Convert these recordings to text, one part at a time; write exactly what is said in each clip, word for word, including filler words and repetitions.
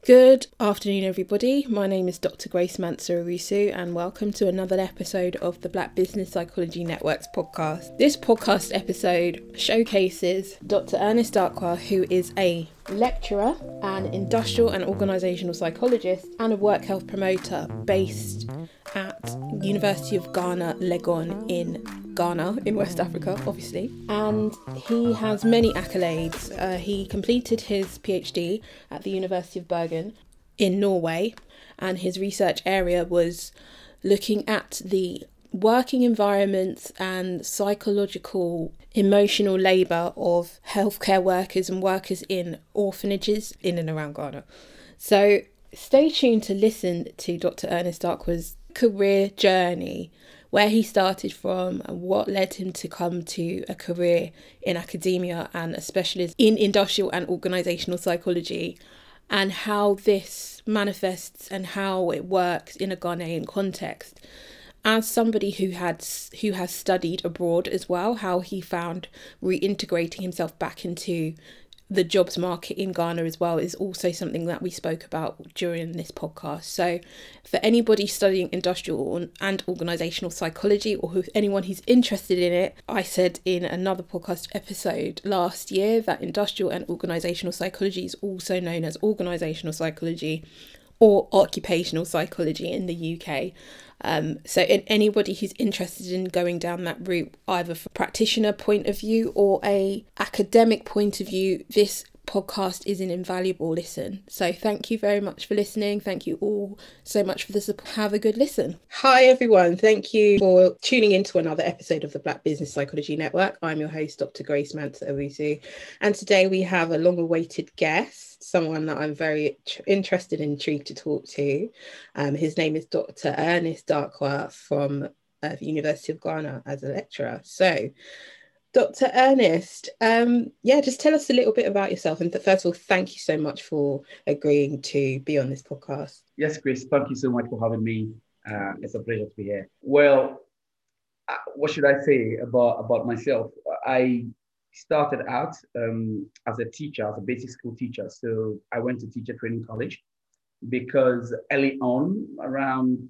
Good afternoon, everybody. My name is Doctor Grace Mansour-Owusu, and welcome to another episode of the Black Business Psychology Network's podcast. This podcast episode showcases Doctor Ernest Darkwa, who is a lecturer, an industrial and organisational psychologist, and a work health promoter based at University of Ghana, Legon in Ghana, in West Africa, obviously. And he has many accolades. Uh, he completed his PhD at the University of Bergen in Norway, and his research area was looking at the working environments and psychological, emotional labour of healthcare workers and workers in orphanages in and around Ghana. So stay tuned to listen to Doctor Ernest Darkwa's career journey, where he started from and what led him to come to a career in academia and a specialist in industrial and organisational psychology, and how this manifests and how it works in a Ghanaian context. As somebody who had who has studied abroad as well, how he found reintegrating himself back into the jobs market in Ghana as well is also something that we spoke about during this podcast. So for anybody studying industrial and organisational psychology, or who, anyone who's interested in it, I said in another podcast episode last year that industrial and organisational psychology is also known as organisational psychology or occupational psychology in the U K. Um, so in anybody who's interested in going down that route, either from a practitioner point of view or a academic point of view, this podcast is an invaluable listen. So thank you very much for listening. Thank you all so much for the support. Have a good listen. Hi everyone. Thank you for tuning into another episode of the Black Business Psychology Network. I'm your host, Doctor Grace Mansour-Owusu, and today we have a long-awaited guest, someone that I'm very tr- interested and intrigued to talk to. Um, his name is Doctor Ernest Darkwa from uh, the University of Ghana as a lecturer. So Doctor Ernest, um, yeah, just tell us a little bit about yourself. And th- first of all, thank you so much for agreeing to be on this podcast. Yes, Chris, thank you so much for having me. Uh, it's a pleasure to be here. Well, uh, what should I say about, about myself? I started out um, as a teacher, as a basic school teacher. So I went to teacher training college because early on, around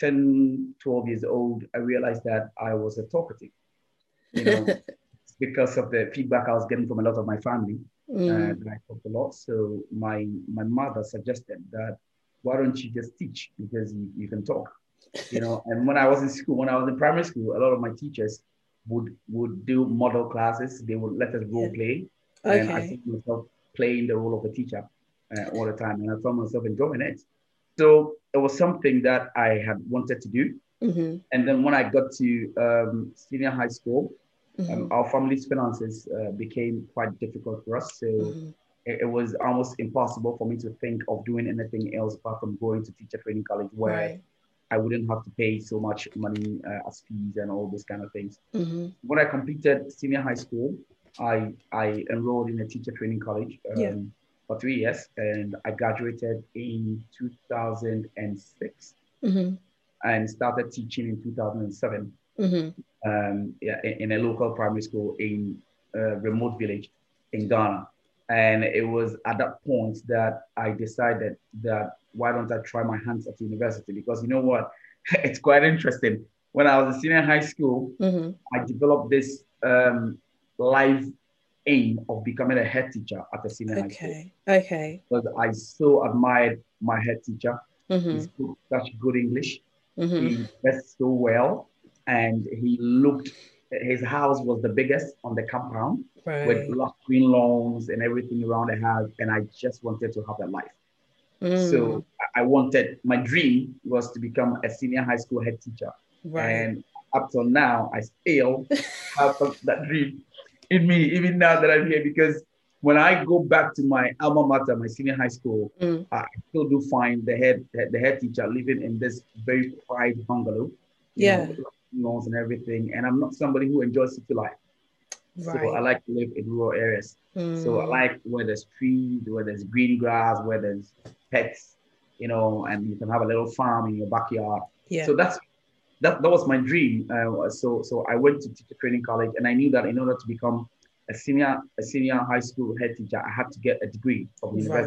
ten, twelve years old, I realized that I was a talkative. You know, because of the feedback I was getting from a lot of my family, mm. uh, that I talked a lot. So my my mother suggested that, why don't you just teach, because you, you can talk, you know. And when I was in school, when I was in primary school, a lot of my teachers would would do model classes. They would let us role play, okay. And I see myself playing the role of a teacher uh, all the time, and I found myself enjoying it. So it was something that I had wanted to do. Mm-hmm. And then when I got to um, senior high school, mm-hmm. um, our family's finances uh, became quite difficult for us. So mm-hmm. it, it was almost impossible for me to think of doing anything else apart from going to teacher training college, where right. I wouldn't have to pay so much money uh, as fees and all those kind of things. Mm-hmm. When I completed senior high school, I, I enrolled in a teacher training college um, yeah. for three years, and I graduated in two thousand six. Mm-hmm. And started teaching in two thousand seven mm-hmm. um, yeah, in, in a local primary school in a remote village in Ghana. And it was at that point that I decided that why don't I try my hands at university? Because you know what, it's quite interesting. When I was in senior high school, mm-hmm. I developed this um, life aim of becoming a head teacher at a senior okay. high school. Okay. Because I so admired my head teacher. Mm-hmm. He spoke such good English. Mm-hmm. He dressed so well, and he looked, his house was the biggest on the compound, right. with lush green lawns and everything around the house. And I just wanted to have that life. Mm. So I wanted, my dream was to become a senior high school head teacher. Right. And up till now, I still have that dream in me, even now that I'm here, because when I go back to my alma mater, my senior high school, mm. I still do find the head the head teacher living in this very quiet bungalow, yeah, you know, lawns and everything. And I'm not somebody who enjoys city life, right. So I like to live in rural areas. Mm. So I like where there's trees, where there's green grass, where there's pets, you know, and you can have a little farm in your backyard. Yeah. So that's that that was my dream. Uh, so so I went to teacher training college, and I knew that in order to become a senior a senior high school head teacher, I had to get a degree from university.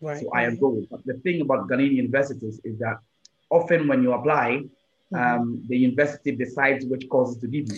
Right. So I Right. enrolled. But the thing about Ghanaian universities is that often when you apply, Mm-hmm. um, the university decides which courses to give you.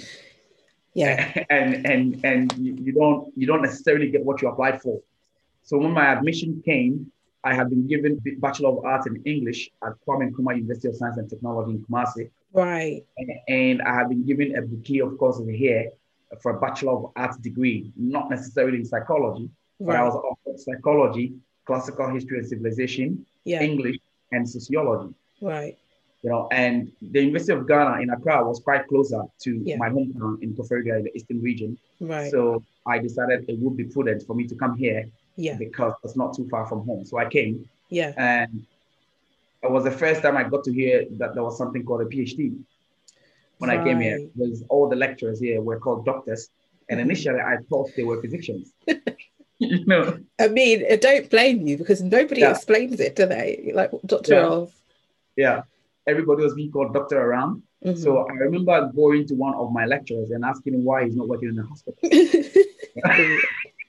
Yeah. and and and you, you don't you don't necessarily get what you applied for. So when my admission came, I had been given the Bachelor of Arts in English at Kwame Nkrumah University of Science and Technology in Kumasi. Right. And, and I had been given a bouquet of courses here for a Bachelor of Arts degree, not necessarily in psychology, but I Right. was offered psychology, classical history and civilization, Yeah. English, and sociology. Right. You know, and the University of Ghana in Accra was quite closer to Yeah. my hometown in Koforidua in the Eastern region. Right. So I decided it would be prudent for me to come here Yeah. because it's not too far from home. So I came, Yeah. and it was the first time I got to hear that there was something called a PhD. When I came here, Right. was all the lecturers here were called doctors, and Mhm. initially I thought they were physicians. You know, I mean, I don't blame you because nobody yeah, explains it, do they? Like Doctor yeah, of. yeah. Everybody was being called doctor around. Mhm. So I remember going to one of my lecturers and asking him why he's not working in the hospital. Brilliant.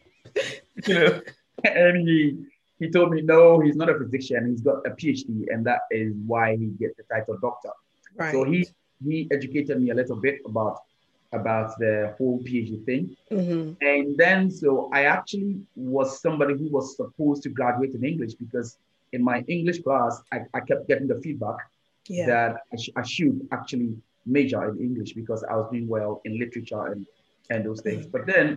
You know, and he he told me no, he's not a physician. He's got a PhD, and that is why he gets the title doctor. So Right. he he educated me a little bit about about the whole PhD thing. Mhm. And then so I actually was somebody who was supposed to graduate in English because in my English class, I, I kept getting the feedback Yeah. that I, sh- I should actually major in English because I was doing well in literature and, and those things. Mhm. But then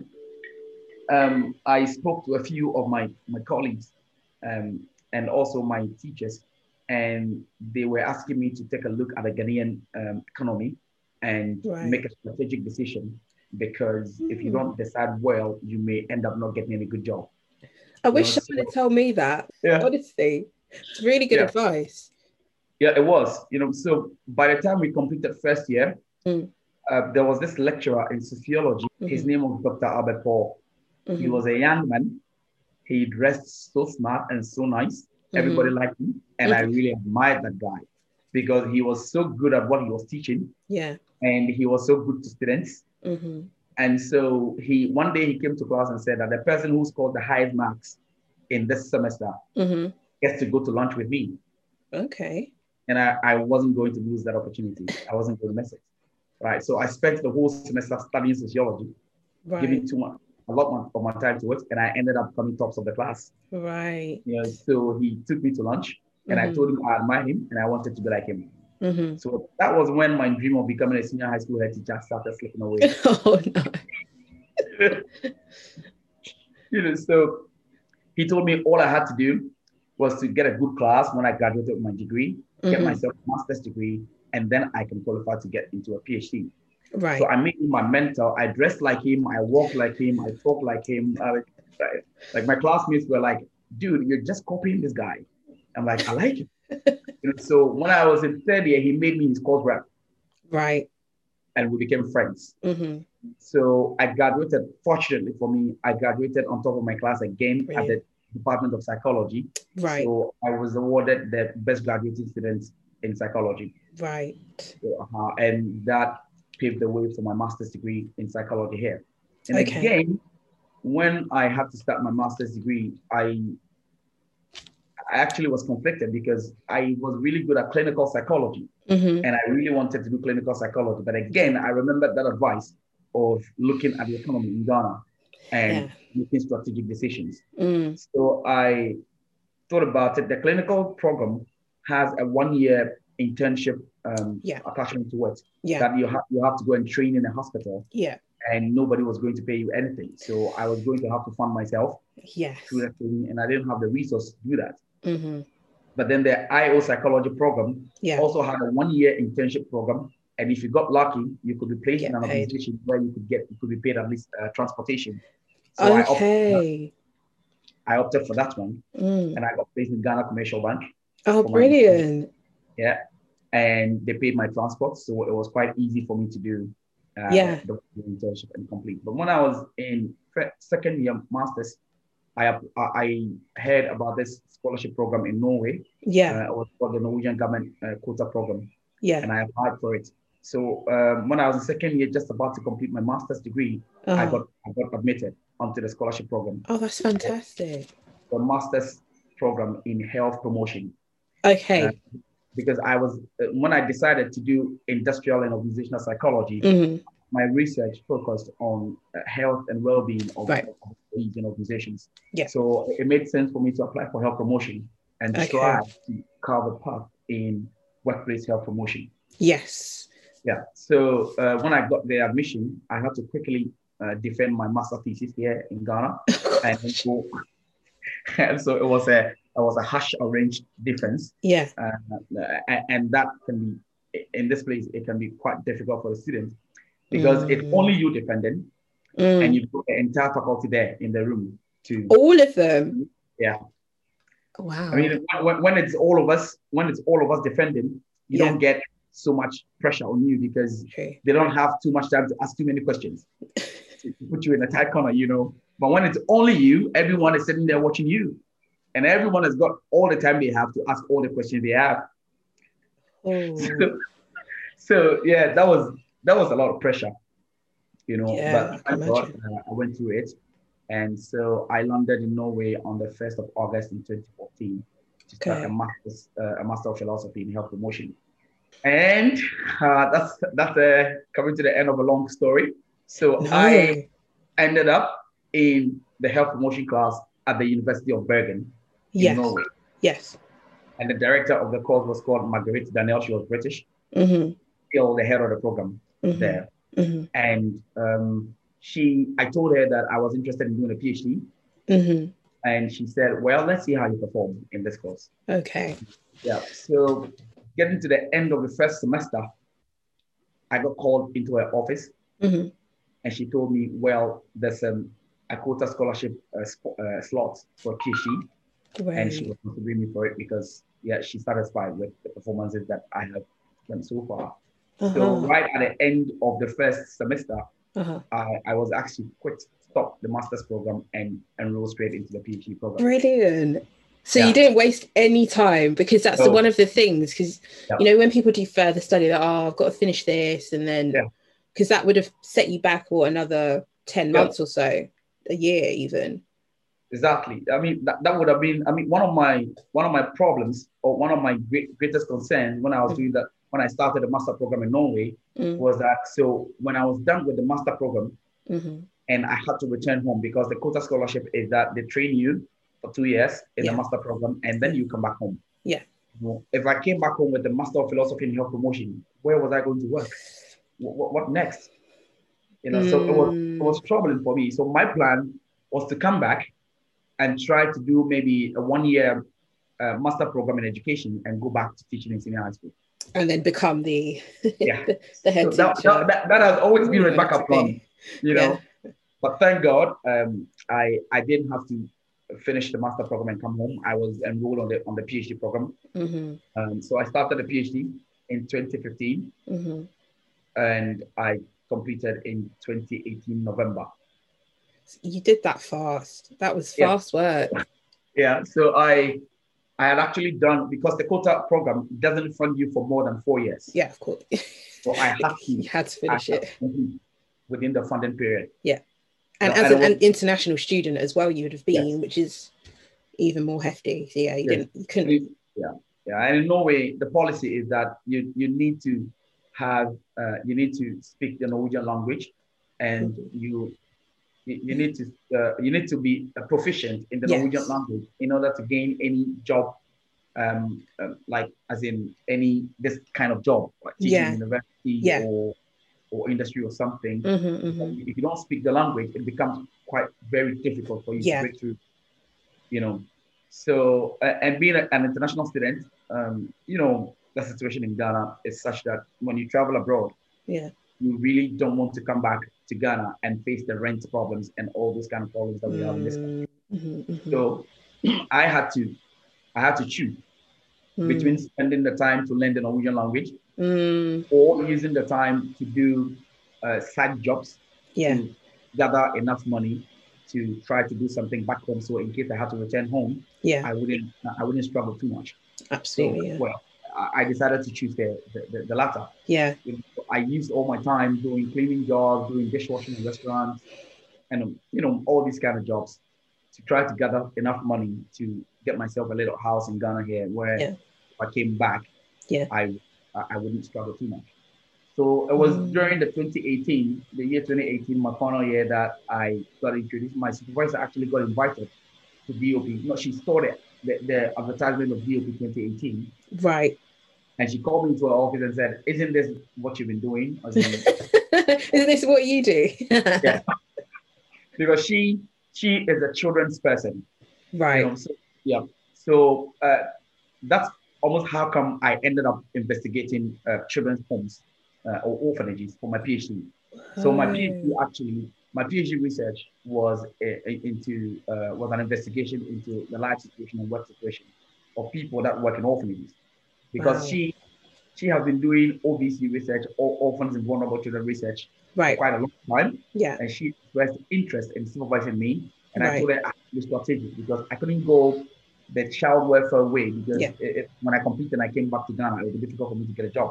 um, I spoke to a few of my, my colleagues um, and also my teachers, and they were asking me to take a look at the Ghanaian um, economy and make Right. a strategic decision because if you Hmm. don't decide well, you may end up not getting any good job. I You know, wish so someone had told me that. yeah, Honestly, it's really good yeah, advice. yeah, it was. You know, so by the time we completed first year, Mm. uh, there was this lecturer in sociology. His Mhm. name was Doctor Albert Paul. He Mhm. was a young man. He dressed so smart and so nice. Everybody Mhm. liked him. And I Mhm. really admired that guy because he was so good at what he was teaching Yeah. and he was so good to students. Mhm. And so he one day he came to class and said that the person who scored the highest marks in this semester Mhm. gets to go to lunch with me. Okay. And I, I wasn't going to lose that opportunity. I wasn't going to miss it. Right. So I spent the whole semester studying sociology, Right. giving too much a lot of my time to it, and I ended up coming tops of the class. Right. You know, so he took me to lunch, and I Mhm. told him I admire him and I wanted to be like him. Mhm. So that was when my dream of becoming a senior high school head teacher started slipping away. Oh no. You know, so he told me all I had to do was to get a good class when I graduated with my degree, get Mhm. myself a master's degree, and then I can qualify to get into a PhD. So Right. I made him my mentor. I dressed like him. I walked like him. I talked like him. I, like, like my classmates were like, dude, you're just copying this guy. I'm like, I like it. You know, so when I was in third year, he made me his course rep Right. and we became friends. Mhm. So I graduated, fortunately for me, I graduated on top of my class again at Brilliant. the Department of Psychology. Right. So I was awarded the best graduating student in psychology. Right. So, uh, and that paved the way for my master's degree in psychology here. And Okay. again, when I had to start my master's degree, I, I actually was conflicted because I was really good at clinical psychology Mhm. and I really wanted to do clinical psychology. But Yeah. again, I remembered that advice of looking at the economy in Ghana Yeah. and making strategic decisions. Mm. So I thought about it. The clinical program has a one-year internship um, Yeah. attachment to it Yeah. that you have you have to go and train in a hospital, Yeah. and nobody was going to pay you anything. So I was going to have to fund myself Yes. through that training, and I didn't have the resources to do that. Mhm. But then the I O psychology program Yeah. also had a one-year internship program, and if you got lucky, you could be placed in Get an paid. organization where you could get you could be paid at least uh, transportation. So I opted for that. Okay. I opted for that one, Mm. and I got placed in Ghana Commercial Bank Oh, for my brilliant. yeah, and they paid my transport, so it was quite easy for me to do uh, Yeah. the internship and complete. But when I was in second year masters, I I heard about this scholarship program in Norway. Yeah. Uh, it was called the Norwegian government uh, quota program, Yeah. and I applied for it. So um, when I was in second year, just about to complete my master's degree, I Uh-huh. got I got admitted onto the scholarship program. Oh, that's fantastic. The master's program in health promotion. Okay. Uh, because I was, uh, when I decided to do industrial and organizational psychology, Mm-hmm. my research focused on uh, health and well-being of, Right. of employees and organizations. Yeah. So it made sense for me to apply for health promotion and Okay. try to carve a path in workplace health promotion. Yes. Yeah. So uh, when I got the admission, I had to quickly uh, defend my master thesis here in Ghana, and so, and so it was a it was a harsh arranged defense. Yeah. Uh, and, and that can be in this place it can be quite difficult for the students because Mm. it's only you defending, Mm. and you've got the entire faculty there in the room to All of them. yeah. Wow. I mean, when, when it's all of us, when it's all of us defending, you Yeah. don't get so much pressure on you because True. they don't have too much time to ask too many questions to put you in a tight corner, you know. But when it's only you, everyone is sitting there watching you, and everyone has got all the time they have to ask all the questions they have. Oh. So, so yeah, that was that was a lot of pressure, you know. Yeah, but I can thank God, imagine. uh, I went through it, and so I landed in Norway on the first of August in twenty fourteen to start Okay. a master's, uh, a master of philosophy in health promotion. And uh, that's that's uh, coming to the end of a long story. So No. I ended up in the health promotion class at the University of Bergen in Yes. Norway. Yes. And the director of the course was called Marguerite Daniel. She was British, Mm-hmm. still the head of the program Mm-hmm. there. Mm-hmm. And um, she, I told her that I was interested in doing a PhD. Mm-hmm. And she said, well, let's see how you perform in this course. Okay. Yeah. So getting to the end of the first semester, I got called into her office. Mm-hmm. And she told me, well, there's um, a quota scholarship uh, sp- uh, slot for PhD. And she Great. was considering me for it because, yeah, she's satisfied with the performances that I have done so far. Uh-huh. So right at the end of the first semester, Uh-huh. I, I was actually quit, stop the master's program and enroll straight into the PhD program. Brilliant. So Yeah. you didn't waste any time, because that's No. one of the things, because, Yeah. you know, when people do further study, that, oh, I've got to finish this, and then, Yeah. because that would have set you back, or another ten Yeah. months or so, a year even. Exactly. I mean, that, that would have been, I mean, one of my one of my problems, or one of my great, greatest concerns when I was Mm. doing that, when I started the master program in Norway, Mm. was that, so when I was done with the master program, Mm-hmm. and I had to return home, because the quota scholarship is that they train you for two years in Yeah. the master program, and then you come back home. Yeah. You know, if I came back home with the master of philosophy and health promotion, where was I going to work? What, what, what next? You know, so it was it was troubling for me. So my plan was to come back and try to do maybe a one year uh, master program in education and go back to teaching in senior high school. And then become the Yeah. the, the head So that, teacher. that, that, that has always been Ooh, a backup to be. plan, you Yeah. know. But thank God, um, I I didn't have to finish the master program and come home. I was enrolled on the on the PhD program. Mm-hmm. Um, so I started the PhD in twenty fifteen, Mm-hmm. and I completed in twenty eighteen November. You did that fast. That was Yeah. fast work. Yeah. So I I had actually done, because the quota program doesn't fund you for more than four years. Yeah, of course. So I had to You had to finish I had it. to complete within the funding period. Yeah. And No, as and an, it was- an international student as well, you would have been, Yes. which is even more hefty. So yeah, you Yes. didn't, you couldn't. Yeah, yeah. And in Norway, the policy is that you you need to have uh, you need to speak the Norwegian language, and you you you need to uh, you need to be uh, proficient in the Yes. Norwegian language in order to gain any job, um, uh, like as in any this kind of job, like teaching Yeah. in university Yeah. or or industry or something. Mm-hmm, mm-hmm. If you don't speak the language, it becomes quite very difficult for you Yeah. to break through. You know, so uh, and being a, an international student, um, you know, the situation in Ghana is such that when you travel abroad, Yeah. you really don't want to come back to Ghana and face the rent problems and all those kind of problems that we have in this country. Mm-hmm, mm-hmm. So I had to, I had to choose between spending the time to learn the Norwegian language Mm, or using the time to do uh, side jobs yeah. to gather enough money to try to do something back home. So in case I had to return home, Yeah. I wouldn't, I wouldn't struggle too much. Absolutely. So, Yeah. well, I I decided to choose the, the, the, the latter. Yeah. You know, I used all my time doing cleaning jobs, doing dishwashing in restaurants, and, um, you know, all these kind of jobs to try to gather enough money to get myself a little house in Ghana here where Yeah. if I came back, Yeah. I I wouldn't struggle too much. So it was Mm. during the twenty eighteen, the year twenty eighteen, my final year, that I got introduced. My supervisor actually got invited to D O P. No, she saw the, the, the advertisement of D O P twenty eighteen. Right. And she called me into her office and said, "Isn't this what you've been doing?" As in, Isn't this what you do? yeah. Because she she is a children's person. Right. You know, so, yeah. So uh, that's almost how come I ended up investigating uh, children's homes uh, or orphanages for my PhD. So my PhD actually, my PhD research was uh, into uh, was an investigation into the life situation and work situation of people that work in orphanages, because Wow. she she has been doing O V C research, or orphans and vulnerable children research, Right. for quite a long time. Yeah. And she expressed interest in supervising me, and Right. I told her I had to be strategic because I couldn't go the child welfare way, because Yeah. it, it, when I completed and I came back to Ghana, it would be difficult for me to get a job.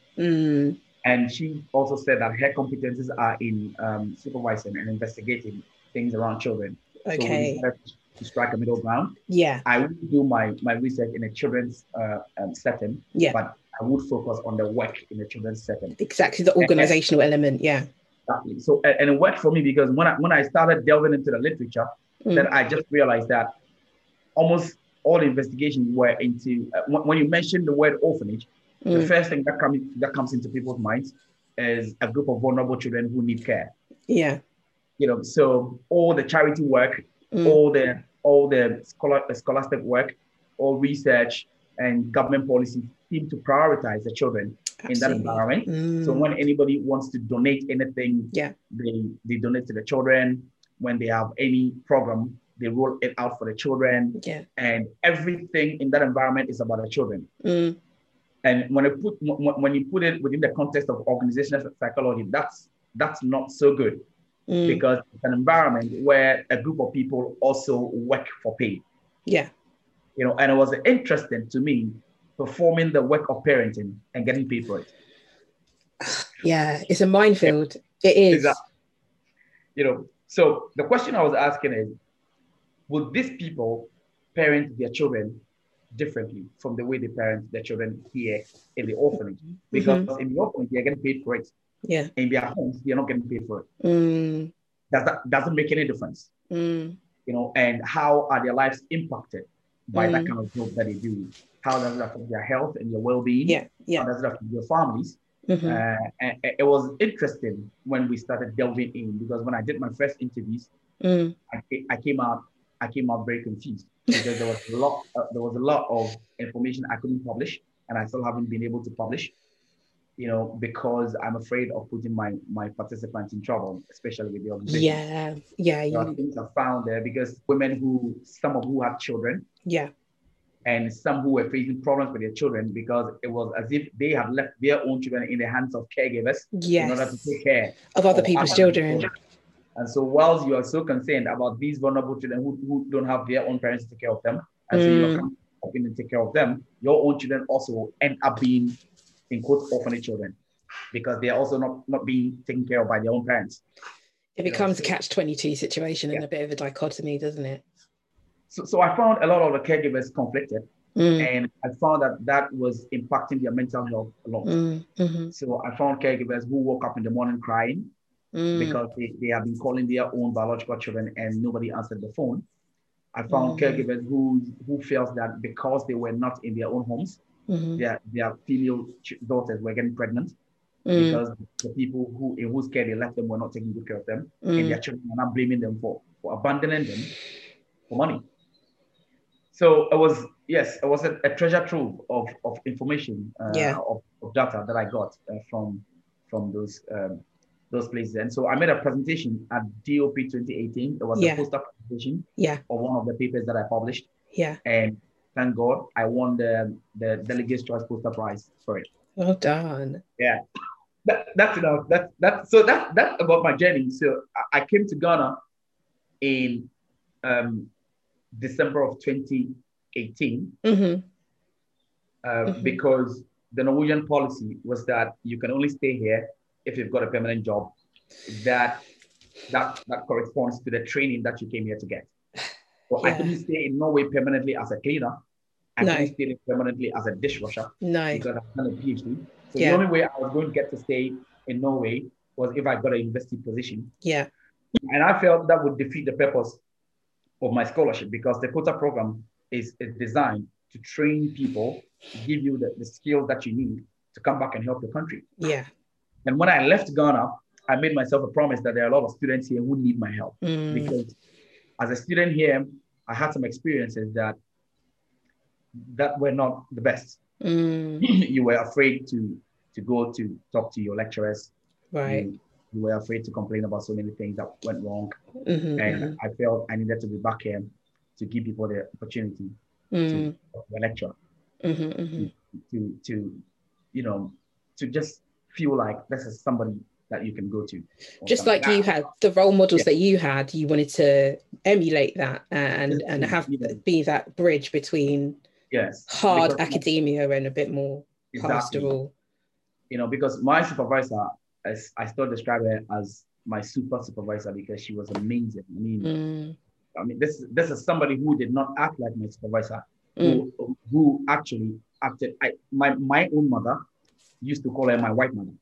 Mm. And she also said that her competencies are in um, supervising and investigating things around children. Okay. So we decided to strike a middle ground. Yeah. I would do my, my research in a children's uh, um, setting, Yeah. but I would focus on the work in a children's setting. Exactly, the organizational and, element, yeah. Exactly. So, and, and it worked for me because when I, when I started delving into the literature, mm. then I just realized that almost all the investigations were into, uh, when, when you mention the word orphanage, mm. the first thing that, come, that comes into people's minds is a group of vulnerable children who need care. Yeah. You know, so all the charity work, mm. all the all the scholar, scholastic work, all research and government policies seem to prioritize the children. Absolutely. In that environment. Mm. So when anybody wants to donate anything, yeah. they, they donate to the children. When they have any program, they roll it out for the children. Yeah. And everything in that environment is about the children. Mm. And when I put when you put it within the context of organizational psychology, that's that's not so good. Mm. Because it's an environment where a group of people also work for pay. Yeah. You know, and it was interesting to me performing the work of parenting and getting paid for it. Yeah, it's a minefield. Yeah. It is. Exactly. You know, so the question I was asking is, would these people parent their children differently from the way they parent their children here in the orphanage? Because mm-hmm. in the orphanage, they're getting paid for it. Yeah. In their homes, they're not getting paid for it. Mm. Does that doesn't make any difference? Mm. You know, and how are their lives impacted by mm. that kind of job that they do? How does it affect their health and their well-being? Yeah, yeah. How does it affect their families? Mm-hmm. Uh, and it was interesting when we started delving in, because when I did my first interviews, mm. I, I came out I came out very confused, because there was a lot uh, there was a lot of information I couldn't publish, and I still haven't been able to publish. You know, because I'm afraid of putting my my participants in trouble, especially with the organization. Yeah, yeah. There are things I found there, because women who, some of who had children, yeah, and some who were facing problems with their children, because it was as if they had left their own children in the hands of caregivers, yes, in order to take care of other people's children. children. And so, whilst you are so concerned about these vulnerable children who, who don't have their own parents to take care of them, and mm. so you're coming in and take care of them, your own children also end up being, in quotes, orphanage children, because they are also not, not being taken care of by their own parents. It becomes you know, so, a catch twenty-two situation, yeah. and a bit of a dichotomy, doesn't it? So, so I found a lot of the caregivers conflicted, mm. and I found that that was impacting their mental health a lot. Mm. Mm-hmm. So I found caregivers who woke up in the morning crying mm. because they, they have been calling their own biological children and nobody answered the phone. I found mm. caregivers who, who felt that because they were not in their own homes, mm-hmm. their, their female daughters were getting pregnant mm. because the people who in whose care they left them were not taking good care of them, mm. and their children were not blaming them for, for abandoning them for money. So it was, yes, it was a, a treasure trove of, of information, uh, yeah. of, of data that I got uh, from, from those um, those places. And so I made a presentation at D O P twenty eighteen. It was yeah. a poster presentation yeah. of one of the papers that I published. Yeah. And thank God I won the, the Delegates Choice Poster Prize for it. Well done. Yeah. That, that's enough. That, that, so that, that's about my journey. So I, I came to Ghana in um, December of twenty eighteen mm-hmm. Uh, mm-hmm. because the Norwegian policy was that you can only stay here if you've got a permanent job that that that corresponds to the training that you came here to get. So I Yeah. couldn't stay in Norway permanently as a cleaner. I No. couldn't stay permanently as a dishwasher No. because I've done a PhD. So Yeah. the only way I was going to get to stay in Norway was if I got a university position. Yeah. And I felt that would defeat the purpose of my scholarship because the quota program is, is designed to train people, give you the, the skills that you need to come back and help your country. Yeah. And when I left Ghana, I made myself a promise that there are a lot of students here who need my help. Mm. Because as a student here, I had some experiences that that were not the best. Mm. You were afraid to to go to talk to your lecturers. Right. You, you were afraid to complain about so many things that went wrong. Mm-hmm, and mm-hmm. I felt I needed to be back here to give people the opportunity mm. to, to lecture, mm-hmm, mm-hmm. To, to, to, you know, to just feel like this is somebody that you can go to. Just like you had the role models yeah. that you had, you wanted to emulate that and, just, and have you know, be that bridge between yes, hard academia my, and a bit more exactly. pastoral. You know, because my supervisor, as I still describe her as my super supervisor because she was amazing. I mean, mm. I mean, this this is somebody who did not act like my supervisor, mm. who who actually acted. I my my own mother used to call her my white mother.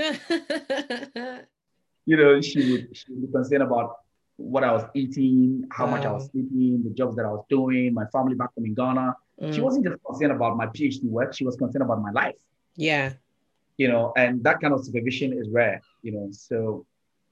You know, she would she would be concerned about what I was eating, how wow. much I was sleeping, the jobs that I was doing, my family back home in Ghana. Mm. She wasn't just concerned about my PhD work; she was concerned about my life. Yeah, you know, and that kind of supervision is rare. You know, so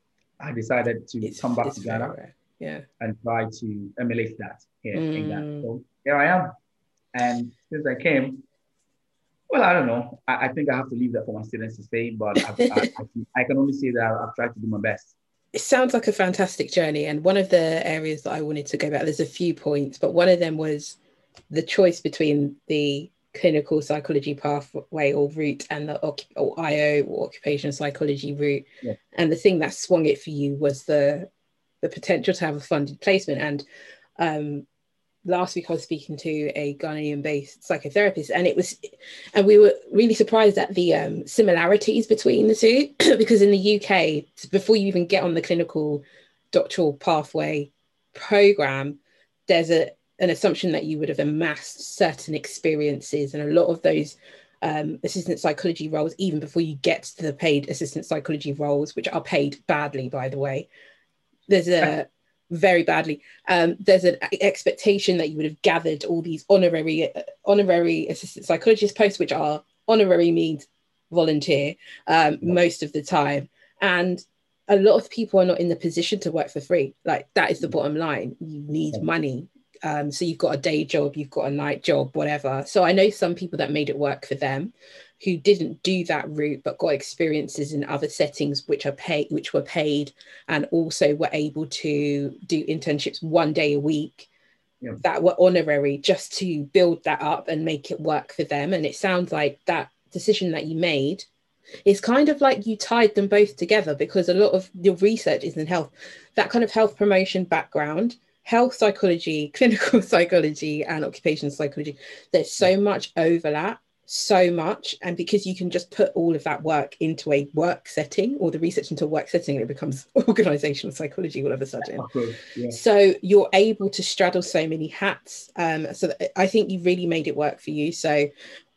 I decided to it's, come back to Ghana, yeah, and try to emulate that here mm. in Ghana. So here I am, and since I came. Well, I don't know. I, I think I have to leave that for my students to say, but I, I, I, can, I can only say that I've tried to do my best. It sounds like a fantastic journey. And one of the areas that I wanted to go back, there's a few points, but one of them was the choice between the clinical psychology pathway or route and the or I O or occupational psychology route. Yeah. And the thing that swung it for you was the the potential to have a funded placement. And um, last week I was speaking to a Ghanaian-based psychotherapist, and it was, and we were really surprised at the um, similarities between the two, because in the U K, before you even get on the clinical doctoral pathway program, there's a an assumption that you would have amassed certain experiences, and a lot of those um, assistant psychology roles, even before you get to the paid assistant psychology roles, which are paid badly, by the way, there's a very badly. Um, there's an expectation that you would have gathered all these honorary uh, honorary assistant psychologist posts, which are honorary means volunteer um, yeah. most of the time. And a lot of people are not in the position to work for free. Like that is the bottom line. You need yeah. money. Um, so you've got a day job, you've got a night job, whatever. So I know some people that made it work for them who didn't do that route, but got experiences in other settings which are paid, which were paid, and also were able to do internships one day a week yeah. that were honorary, just to build that up and make it work for them. And it sounds like that decision that you made is kind of like you tied them both together, because a lot of your research is in health, that kind of health promotion background, health psychology, clinical psychology, and occupational psychology. There's so much overlap. So much, and because you can just put all of that work into a work setting, or the research into a work setting, it becomes organizational psychology all of a sudden. Okay, yeah. So you're able to straddle so many hats. Um, so I think you really made it work for you. So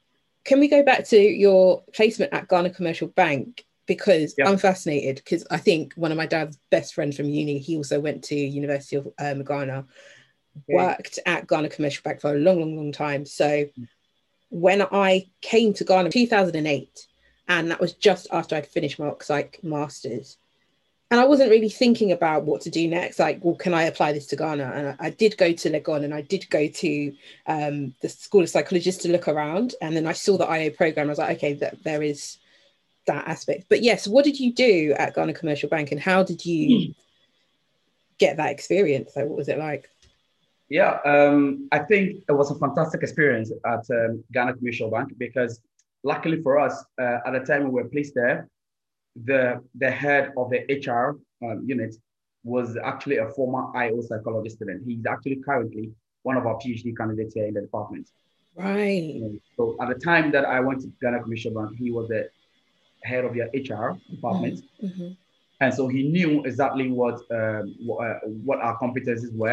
can we go back to your placement at Ghana Commercial Bank? Because yep. I'm fascinated, because I think one of my dad's best friends from uni, he also went to University of um, Ghana, okay. worked at Ghana Commercial Bank for a long, long, long time. So mm-hmm. when I came to Ghana in two thousand eight, and that was just after I'd finished my Psych Masters, and I wasn't really thinking about what to do next. Like, well, can I apply this to Ghana? And I, I did go to Legon, and I did go to um, the School of Psychologists to look around. And then I saw the I O program. I was like, okay, that there is that aspect. But yes, what did you do at Ghana Commercial Bank, and how did you get that experience? So what was it like? Yeah, um, I think it was a fantastic experience at um, Ghana Commercial Bank, because luckily for us, uh, at the time we were placed there, the, the head of the H R um, unit was actually a former I O psychology student. He's actually currently one of our PhD candidates here in the department. Right. You know, so at the time that I went to Ghana Commercial Bank, he was the head of their H R department. Mm-hmm. And so he knew exactly what, um, what, uh, what our competencies were.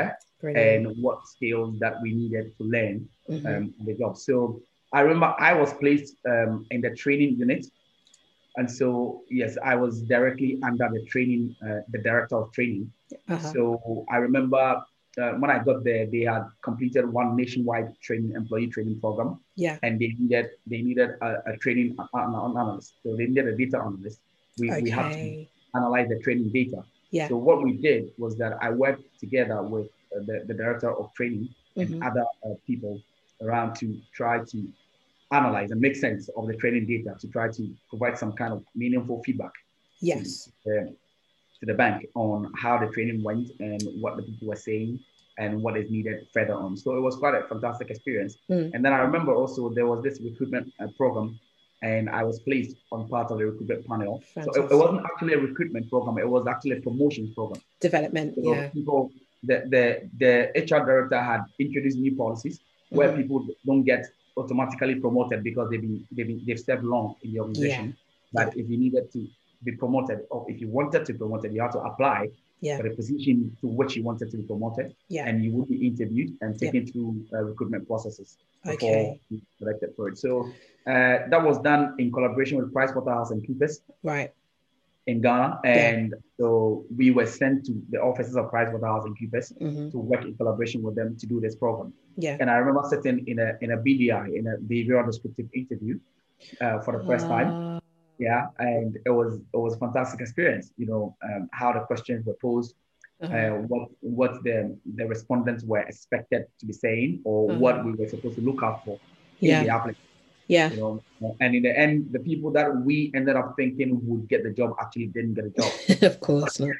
Brilliant. and what skills that we needed to learn Mm-hmm. um, on the job. So I remember I was placed um, in the training unit. And so, yes, I was directly under the training, uh, the director of training. Uh-huh. So I remember uh, when I got there, they had completed one nationwide training employee training program, Yeah. and they needed they needed a, a training a- a- an analyst. So they needed a data analyst. We we had to Okay. analyze the training data. Yeah. So what we did was that I worked together with uh, the, the director of training and Mm-hmm. other uh, people around to try to analyze and make sense of the training data to try to provide some kind of meaningful feedback to, Yes. uh, to the bank on how the training went and what the people were saying and what is needed further on. So it was quite a fantastic experience. Mm. And then I remember also there was this recruitment uh, program, and I was placed on part of the recruitment panel. So it, it Fantastic. wasn't actually a recruitment program; it was actually a promotion program. Development. So Yeah. people, the, the the H R director had introduced new policies where Mm-hmm. people don't get automatically promoted because they've been they've been they've served long in the Yeah. organization. But Yeah. if you needed to be promoted, or if you wanted to be promoted, you had to apply Yeah. for the position to which you wanted to be promoted, Yeah. and you would be interviewed and Yeah. taken through uh, recruitment processes before Okay. you selected for it. So uh, that was done in collaboration with PricewaterhouseCoopers Right. in Ghana, Yeah. and so we were sent to the offices of PricewaterhouseCoopers Mm-hmm. to work in collaboration with them to do this program. Yeah. And I remember sitting in a in a B D I, in a behavioral descriptive interview, uh, for the first time. Uh, Yeah, and it was it was a fantastic experience. You know, um, how the questions were posed, uh-huh. uh, what what the the respondents were expected to be saying, or Uh-huh. what we were supposed to look out for in Yeah. the application. Yeah. You know, and in the end, the people that we ended up thinking would get the job actually didn't get a job. Of course not.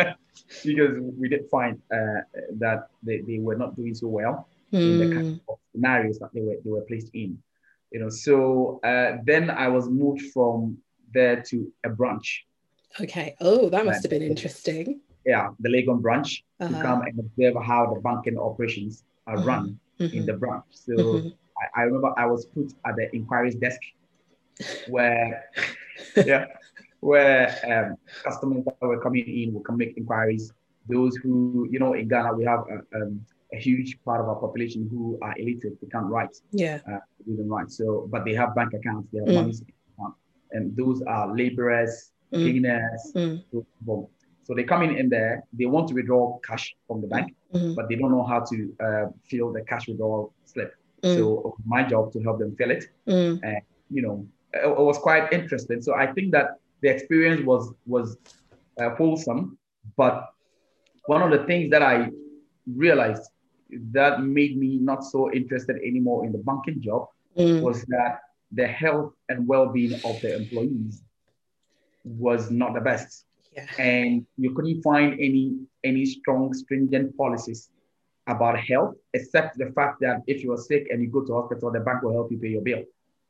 Because we did find uh, that they, they were not doing so well Mm. in the kind of scenarios that they were they were placed in. You know, so uh, then I was moved from there to a branch. Okay. Oh, that must Uh, have been interesting. yeah, the Legon branch, Uh-huh. to come and observe how the banking operations are Mm-hmm. run Mm-hmm. in the branch. So Mm-hmm. I, I remember I was put at the inquiries desk where, yeah, where um, customers that were coming in will come make inquiries. Those who, you know, in Ghana, we have a, um, a huge part of our population who are illiterate, they can't write, Yeah. uh, read and write. So, but they have bank accounts, they have Mm. money, and those are laborers, Mm. cleaners, Mm. those people. So they come in in there, they want to withdraw cash from the bank, Mm. but they don't know how to uh, fill the cash withdrawal slip. Mm. So it was my job to help them fill it. Mm. And, you know, it, it was quite interesting. So I think that the experience was, was uh, wholesome, but one of the things that I realized that made me not so interested anymore in the banking job Mm. was that the health and well-being of the employees was not the best. Yeah. And you couldn't find any any strong, stringent policies about health, except the fact that if you are sick and you go to hospital, the bank will help you pay your bill.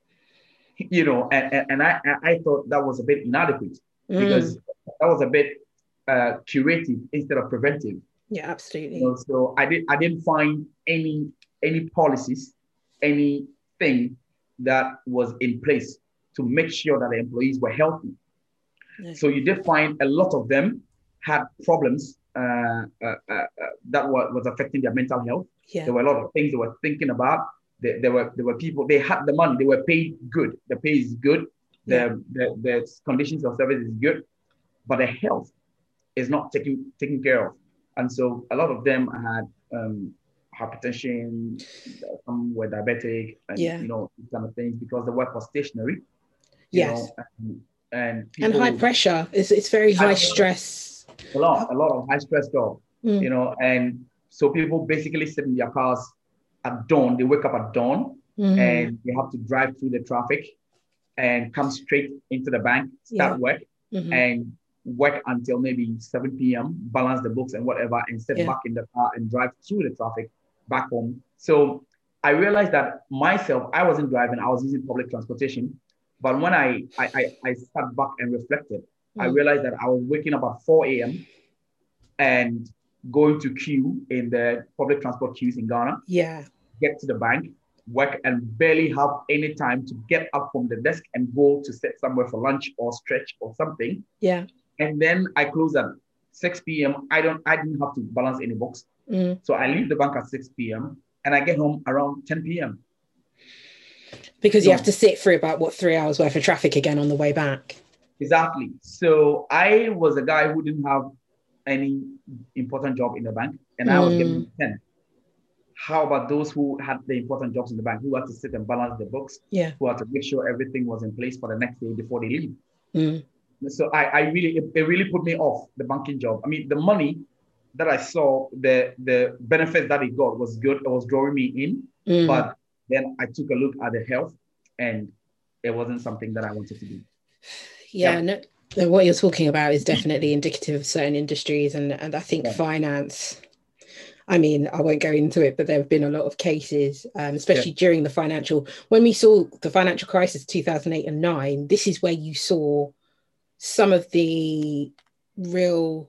You know, and, and, and I, I thought that was a bit inadequate, Mm. because that was a bit uh, curative instead of preventive. Yeah, absolutely. You know, so I did I didn't find any any policies, anything that was in place to make sure that the employees were healthy. No. So you did find a lot of them had problems uh, uh, uh, uh, that were, was affecting their mental health. Yeah. There were a lot of things they were thinking about. There, there were there were people, they had the money, they were paid good. The pay is good. The, Yeah. the, the conditions of service is good, but the health is not taken taken care of. And so a lot of them had um, hypertension, some were diabetic, and Yeah. you know, these kind of things, because the work was stationary. You Yes. know, and, and, And high pressure. It's it's very high stress. A lot, a lot of high stress job. Mm. You know, and so people basically sit in their cars at dawn. They wake up at dawn, Mm. and they have to drive through the traffic and come straight into the bank, start Yeah. work, Mhm. and work until maybe seven p.m., balance the books and whatever, and sit Yeah. back in the car and drive through the traffic back home. So I realized that myself, I wasn't driving, I was using public transportation. But when I I, I, I sat back and reflected, I Mm. realized that I was waking up at four a.m. and going to queue in the public transport queues in Ghana, Yeah. get to the bank, work, and barely have any time to get up from the desk and go to sit somewhere for lunch or stretch or something. Yeah. And then I close at six p.m. I don't I didn't have to balance any books. Mm. So I leave the bank at six p.m. and I get home around ten p.m. Because You you have know, to sit through about, what, three hours worth of traffic again on the way back. exactly. So I was a guy who didn't have any important job in the bank, and I was Mm. getting ten. How about those who had the important jobs in the bank, who had to sit and balance the books, Yeah. who had to make sure everything was in place for the next day before they leave? Mm. So I, I really, it, it really put me off the banking job. I mean, the money that I saw, the the benefits that it got was good. It was drawing me in, Mm. but then I took a look at the health, and it wasn't something that I wanted to do. Yeah, Yep. no, no, what you're talking about is definitely indicative of certain industries, and and I think Yeah. finance. I mean, I won't go into it, but there have been a lot of cases, um, Yeah. especially during the financial, when we saw the financial crisis, two thousand eight and nine. This is where you saw some of the real,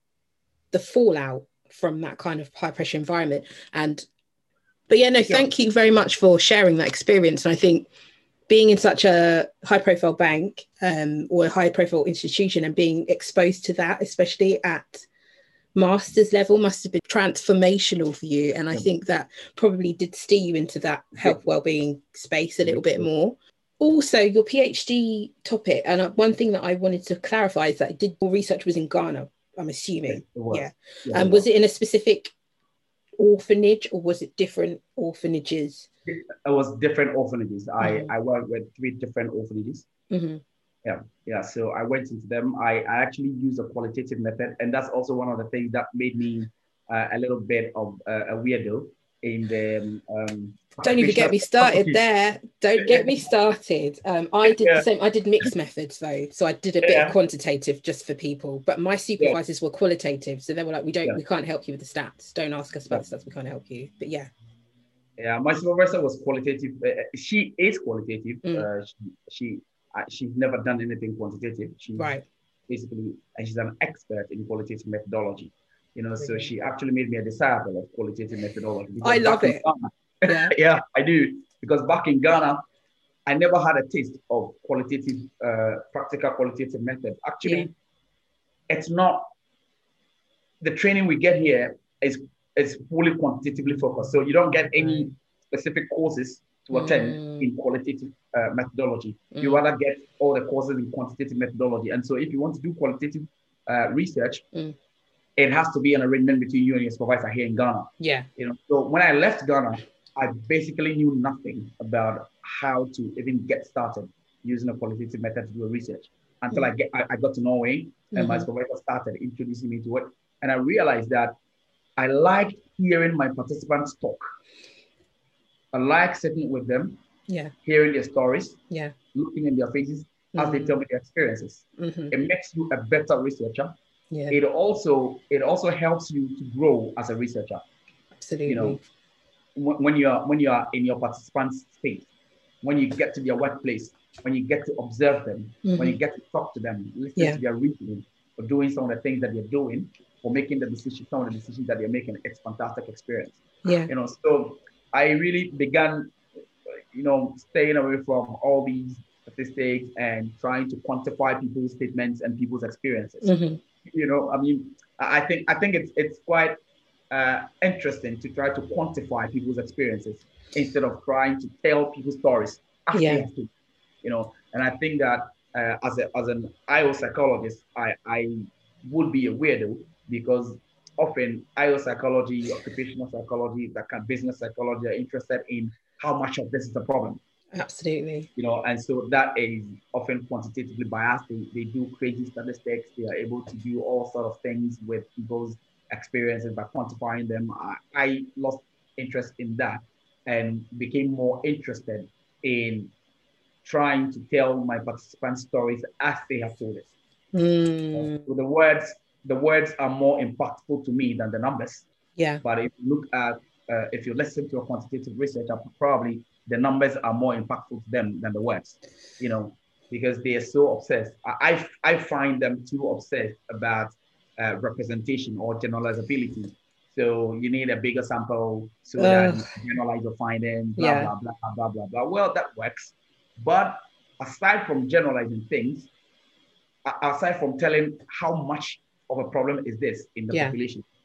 the fallout from that kind of high pressure environment. And, but yeah, no, Yeah. thank you very much for sharing that experience. And I think being in such a high profile bank, um, or a high profile institution, and being exposed to that, especially at master's level, must have been transformational for you. And I Yeah. think that probably did steer you into that health wellbeing space a little bit Yeah. more. Also, your PhD topic, and one thing that I wanted to clarify is that I did more research was in Ghana, I'm assuming. It was. Yeah. Yeah, And um, it was was. it in a specific orphanage, or was it different orphanages? It was different orphanages. Mm-hmm. I, I worked with three different orphanages. Mm-hmm. Yeah, yeah. So I went into them. I, I actually used a qualitative method, and that's also one of the things that made me uh, a little bit of uh, a weirdo in the um, Don't even get me started psychology. there. Don't get me started. Um, I did Yeah. the same. I did mixed methods though, so I did a bit Yeah. of quantitative just for people. But my supervisors Yeah. were qualitative, so they were like, "We don't, Yeah. we can't help you with the stats. Don't ask us about Yeah. the stats. We can't help you." But yeah. Yeah, my supervisor was qualitative. Uh, she is qualitative. Mm. Uh, she she uh, she's never done anything quantitative. She's right. basically, and she's an expert in qualitative methodology. You know, Brilliant. so she actually made me a disciple of qualitative methodology. I love it. Ghana, yeah, yeah, I do, because back in Ghana, I never had a taste of qualitative, uh, practical qualitative method. Actually, yeah. It's not. The training we get here is is fully quantitatively focused. So you don't get any right. specific courses to attend mm. in qualitative uh, methodology. Mm. You rather get all the courses in quantitative methodology. And so if you want to do qualitative uh, research, mm. it has to be an arrangement between you and your supervisor here in Ghana. Yeah. You know. So when I left Ghana, I basically knew nothing about how to even get started using a qualitative method to do research until mm. I get I, I got to Norway and mm-hmm. my supervisor started introducing me to it. And I realized that I liked hearing my participants talk. I like sitting with them, yeah, hearing their stories, yeah, looking in their faces mm-hmm. as they tell me their experiences. Mm-hmm. It makes you a better researcher. Yeah. It also it also helps you to grow as a researcher. Absolutely. You know, when, when you are when you are in your participants' space, when you get to their workplace, when you get to observe them, mm-hmm. when you get to talk to them, listen yeah. to their reasoning, for doing some of the things that they're doing, for making the decisions, some of the decisions that they're making, it's fantastic experience. Yeah. You know, so I really began, you know, staying away from all these statistics and trying to quantify people's statements and people's experiences. Mm-hmm. You know, I mean, I think I think it's it's quite uh, interesting to try to quantify people's experiences instead of trying to tell people's stories after yeah. they have to. You know, and I think that uh, as a as an I O psychologist, I I would be a weirdo, because often I O psychology, occupational psychology, that kind of business psychology are interested in how much of this is a problem. Absolutely. You know, and so that is often quantitatively biased. They, they do crazy statistics. They are able to do all sort of things with people's experiences by quantifying them. I, I lost interest in that and became more interested in trying to tell my participants stories as they have told it. Mm. So the words, the words are more impactful to me than the numbers. Yeah. But if you look at, uh, if you listen to a quantitative researcher, probably the numbers are more impactful to them than the words. You know, because they are so obsessed. I I find them too obsessed about uh, representation or generalizability. So you need a bigger sample so uh, that you can generalize your findings. Blah, yeah. blah blah blah blah blah blah. Well, that works. But aside from generalizing things, aside from telling how much of a problem is this in the yeah. population,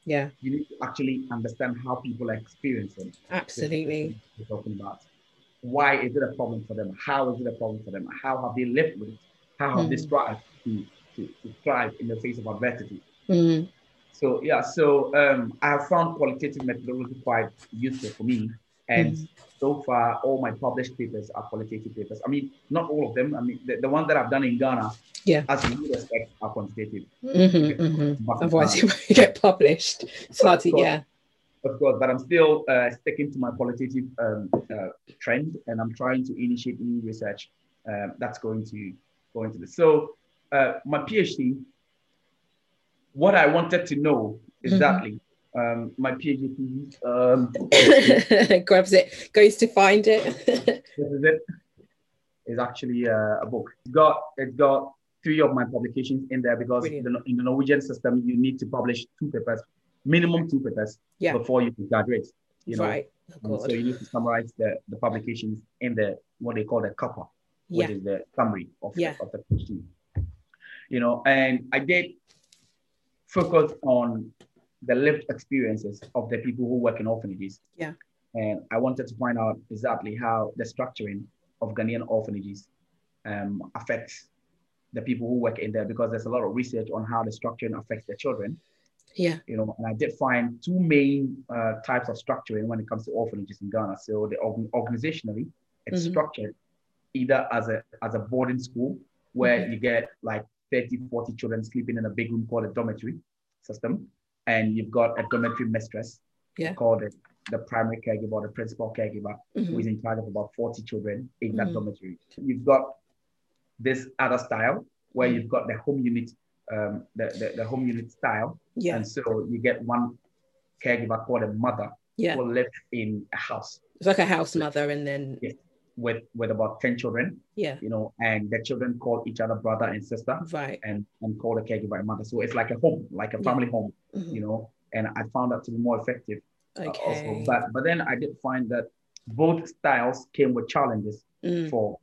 Yeah. You need to actually understand how people are experiencing the Absolutely. situation we're talking about. Why is it a problem for them? How is it a problem for them? How have they lived with it? How have they Mm. strived to, to, to thrive in the face of adversity? Mm. So yeah, so um, I have found qualitative methodology quite useful for me, and Mm. so far all my published papers are qualitative papers. I mean, not all of them. I mean, the, the ones that I've done in Ghana, Yeah. as you would expect, are quantitative because Mm-hmm, mm-hmm. back in Otherwise, Ghana. you won't get published. It's hard Of to, course, yeah. of course, but I'm still uh, sticking to my qualitative um, uh, trend, and I'm trying to initiate new research uh, that's going to go into this. So uh, my PhD, what I wanted to know Mm-hmm. exactly, um, my PhD thesis, um, Grabs it, goes to find it. this is it, is actually uh, a book. It's got it's got three of my publications in there because Brilliant. the, in the Norwegian system you need to publish two papers, minimum two papers Yeah. before you can graduate. You know, Right. Oh, and so God. you need to summarize the, the publications in the what they call the cuppa, which Yeah. is the summary of Yeah. the, of the PhD. You know, and I did focus on the lived experiences of the people who work in orphanages. Yeah. And I wanted to find out exactly how the structuring of Ghanaian orphanages um, affects the people who work in there, because there's a lot of research on how the structuring affects the children. Yeah. You know, and I did find two main uh, types of structuring when it comes to orphanages in Ghana. So the organizationally, it's Mm-hmm. structured either as a as a boarding school where Mm-hmm. you get like thirty, forty children sleeping in a big room called a dormitory system, and you've got a dormitory mistress Yeah. called the, the primary caregiver or the principal caregiver, Mm-hmm. who is in charge of about forty children in that Mm-hmm. dormitory. You've got this other style where Mm-hmm. you've got the home unit, um, the, the, the home unit style. Yeah. And so you get one caregiver called a mother Yeah. who lives in a house. It's like a house mother, and then Yes, with, with about ten children. yeah. You know, and the children call each other brother and sister, Right. and, and call the caregiver a mother. So it's like a home, like a family Yeah. home, Mm-hmm. you know, and I found that to be more effective uh, Okay. also. But, but then I did find that both styles came with challenges Mm. for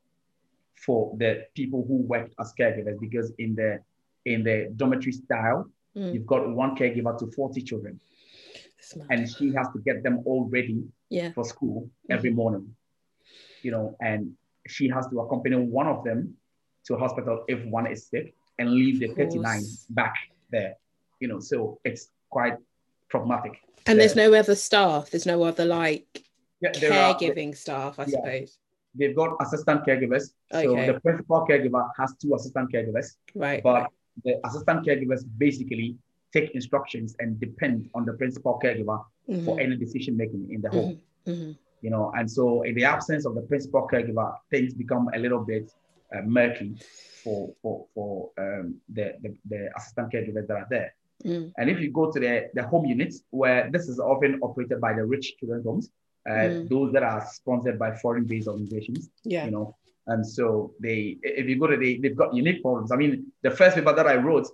for the people who worked as caregivers, because in the in the dormitory style, Mm. you've got one caregiver to forty children, Smart. and she has to get them all ready Yeah. for school every Mm-hmm. morning, you know, and she has to accompany one of them to hospital if one is sick and leave the thirty-nine back there, you know, so it's quite problematic. And there. there's no other staff, there's no other like yeah, there are, caregiving staff, I yeah. suppose. They've got assistant caregivers. Okay. So the principal caregiver has two assistant caregivers. Right. But right. the assistant caregivers basically take instructions and depend on the principal caregiver Mm-hmm. for any decision making in the home. Mm-hmm. Mm-hmm. You know, and so in the absence of the principal caregiver, things become a little bit uh, murky for for for um, the, the the assistant caregivers that are there. Mm. And if you go to the the home units, where this is often operated by the rich children's homes, uh, Mm. those that are sponsored by foreign-based organizations, Yeah. you know, and so they, if you go to the, they've got unique problems. I mean, the first paper that I wrote,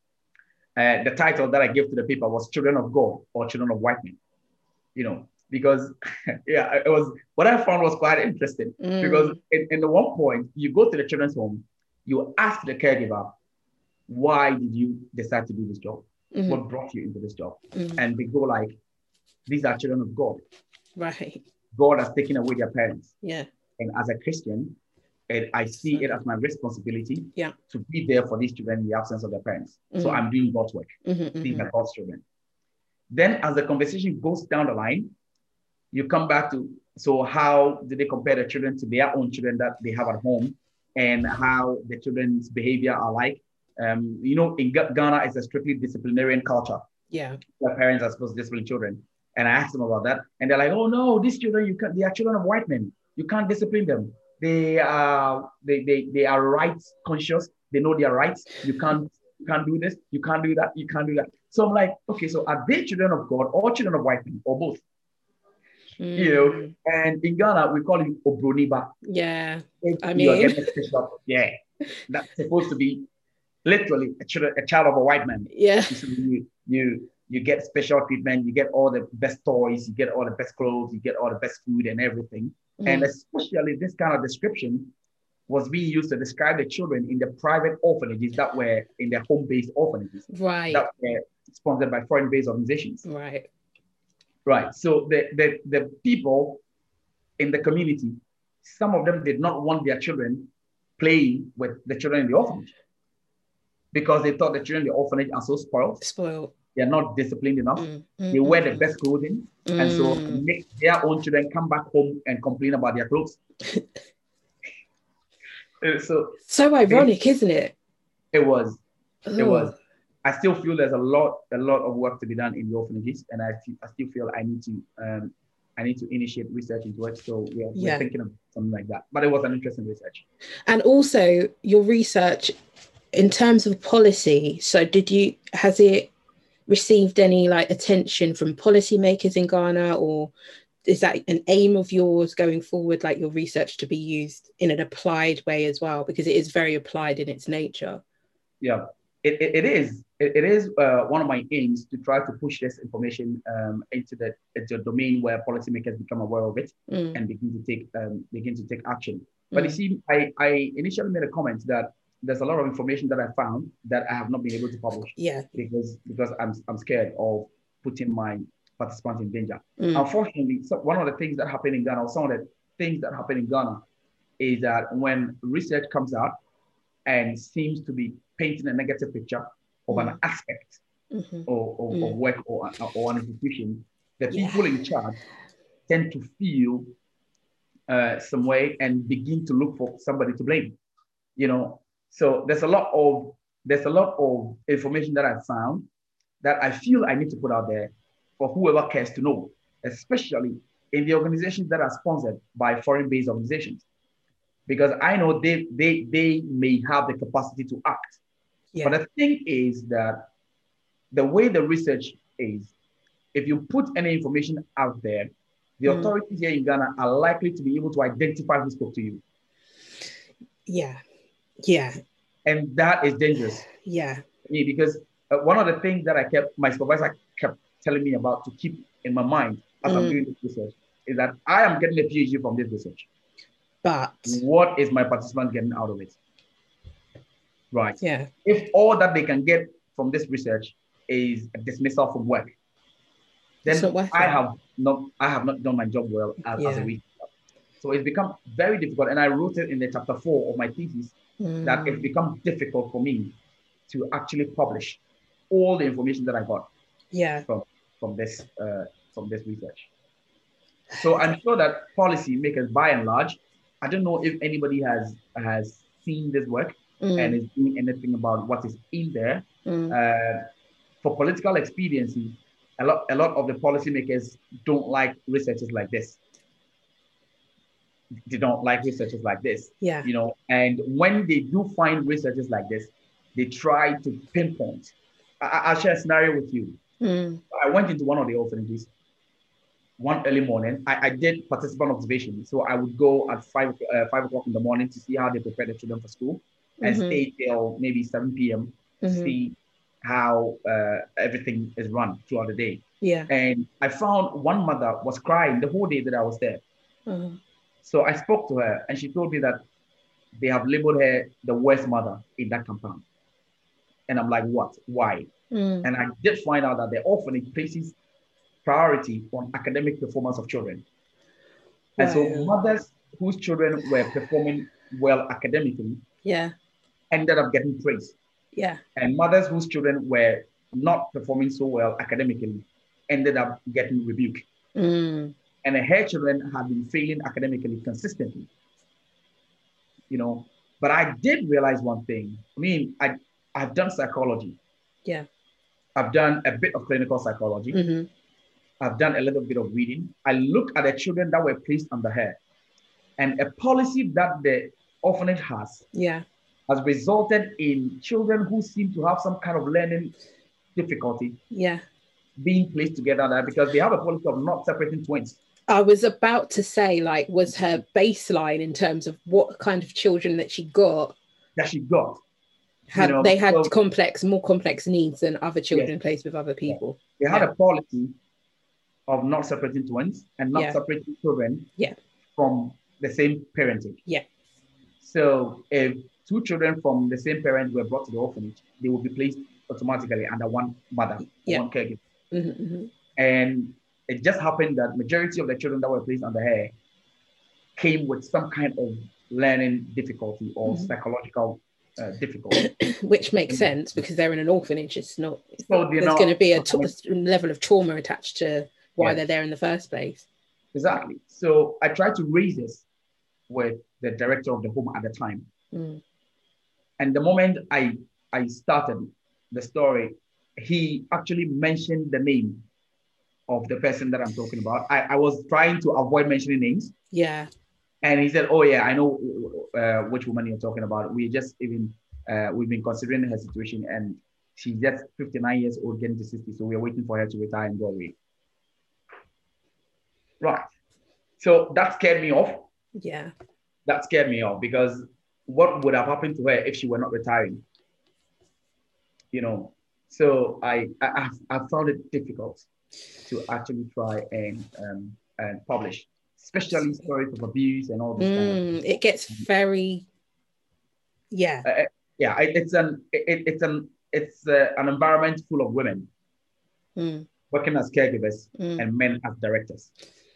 uh, the title that I gave to the paper was "Children of God" or "Children of White Men," you know, because yeah, it was, what I found was quite interesting. Mm. Because in, in the one point, you go to the children's home, you ask the caregiver, why did you decide to do this job? Mm-hmm. What brought you into this job? Mm-hmm. And they go like, these are children of God. Right. God has taken away their parents. Yeah. And as a Christian, and I see it as my responsibility yeah. to be there for these children in the absence of their parents. Mm-hmm. So I'm doing God's work. Mm-hmm, these mm-hmm. are God's children. Then as the conversation goes down the line, you come back to, so how do they compare the children to their own children that they have at home, and how the children's behavior are like? Um, you know, in Ghana, it's a strictly disciplinarian culture. Yeah. Where parents are supposed to discipline children. And I asked them about that. And they're like, oh no, these children, you can't, they are children of white men. You can't discipline them. They are, they, they, they are rights conscious. They know their rights. You can't, you can't do this. You can't do that. You can't do that. So I'm like, okay, so are they children of God or children of white men or both? Mm. You know, and in Ghana, we call it Obroniba. Yeah. If I mean, mean, yeah, that's supposed to be literally a child, a child of a white man. Yeah. So you, you, you get special treatment, you get all the best toys, you get all the best clothes, you get all the best food and everything. Mm. And especially this kind of description was being used to describe the children in the private orphanages that were in the home-based orphanages. Right. That were sponsored by foreign-based organizations. Right. Right. So the, the, the people in the community, some of them did not want their children playing with the children in the orphanage because they thought the children in the orphanage are so spoiled. Spoiled. They're not disciplined enough. Mm, mm, they wear mm, the best clothing. mm. And so make their own children come back home and complain about their clothes. so so ironic, they, isn't it? It was. Ugh. It was. I still feel there's a lot, a lot of work to be done in the orphanages, and I, I still feel I need to, um, I need to initiate research into it. So we're, yeah. we're thinking of something like that. But it was an interesting research. And also your research in terms of policy. So did you, has it received any like attention from policymakers in Ghana, or is that an aim of yours going forward, like your research to be used in an applied way as well? Because it is very applied in its nature. Yeah, it, it, it is. It, it is uh, one of my aims to try to push this information um, into the into a domain where policymakers become aware of it mm. and begin to take um, begin to take action. But mm. you see, I, I initially made a comment that there's a lot of information that I found that I have not been able to publish. Yeah. Because because I'm I'm scared of putting my participants in danger. Mm. Unfortunately, so one of the things that happen in Ghana, or some of the things that happen in Ghana, is that when research comes out and seems to be painting a negative picture of mm. an aspect mm-hmm. or, or, mm. of work or, or an institution, the yeah. people in charge tend to feel uh, some way and begin to look for somebody to blame. You know, so there's a lot of there's a lot of information that I found that I feel I need to put out there for whoever cares to know, especially in the organizations that are sponsored by foreign-based organizations, because I know they they they may have the capacity to act. Yeah. But the thing is that the way the research is, if you put any information out there, the mm. authorities here in Ghana are likely to be able to identify who spoke to you. Yeah. Yeah. And that is dangerous. Yeah. Because uh, one of the things that I kept, my supervisor kept telling me about to keep in my mind as mm. I'm doing this research is that I am getting a PhD from this research. But what is my participant getting out of it? Right. Yeah. If all that they can get from this research is a dismissal from work, then I have not I have not done my job well as, yeah. as a researcher. So it's become very difficult. And I wrote it in the chapter four of my thesis mm. that it's become difficult for me to actually publish all the information that I got yeah. from, from this uh, from this research. So I'm sure that policy makers, by and large, I don't know if anybody has has seen this work mm. and is doing anything about what is in there. Mm. Uh, for political expediency, a lot a lot of the policymakers don't like researchers like this. They don't like researchers like this. Yeah. You know, and when they do find researchers like this, they try to pinpoint. I, I'll share a scenario with you. Mm. I went into one of the orphanages one early morning. I, I did participant observation. So I would go at five, uh, five o'clock in the morning to see how they prepare the children for school and mm-hmm. stay till maybe seven p.m. to mm-hmm. see how uh, everything is run throughout the day. Yeah. And I found one mother was crying the whole day that I was there. Mm-hmm. So I spoke to her and she told me that they have labeled her the worst mother in that compound. And I'm like, what? Why? Mm. And I did find out that the orphanage places priority on academic performance of children. Wow. And so mothers whose children were performing well academically yeah. ended up getting praise. Yeah. And mothers whose children were not performing so well academically ended up getting rebuked. Mm. And her children had been failing academically consistently. You know, but I did realize one thing. I mean, I, I've done psychology. Yeah. I've done a bit of clinical psychology. Mm-hmm. I've done a little bit of reading. I look at the children that were placed under her, and a policy that the orphanage has yeah. has resulted in children who seem to have some kind of learning difficulty yeah. being placed together there because they have a policy of not separating twins. I was about to say, like, was her baseline in terms of what kind of children that she got? That she got. Had, you know, they had so, complex, more complex needs than other children yes. placed with other people. They had yeah. a policy of not separating twins and not yeah. separating children yeah. from the same parenting. Yeah. So if two children from the same parent were brought to the orphanage, they would be placed automatically under one mother, Yeah. one caregiver. Mm-hmm, mm-hmm. And it just happened that majority of the children that were placed under her came with some kind of learning difficulty or Mm-hmm. psychological uh, difficulty. Which makes sense because they're in an orphanage. It's not, it's So, not you there's know, going to be a, I t- mean, a level of trauma attached to why yeah, they're there in the first place. exactly. So I tried to raise this with the director of the home at the time. Mm. And the moment I I started the story, he actually mentioned the name of the person that I'm talking about. I, I was trying to avoid mentioning names. Yeah. And he said, "Oh yeah, I know uh, which woman you're talking about. We just even uh, we've been considering her situation, and she's just fifty-nine years old, getting to sixty. So we're waiting for her to retire and go away." Right. So that scared me off. Yeah. That scared me off because what would have happened to her if she were not retiring? You know. So I I, I found it difficult to actually try and um, and publish, especially stories of abuse and all this mm, kind of thing. It gets very, yeah, uh, yeah. It, it's an it, it's an it's uh, an environment full of women mm. working as caregivers mm. and men as directors.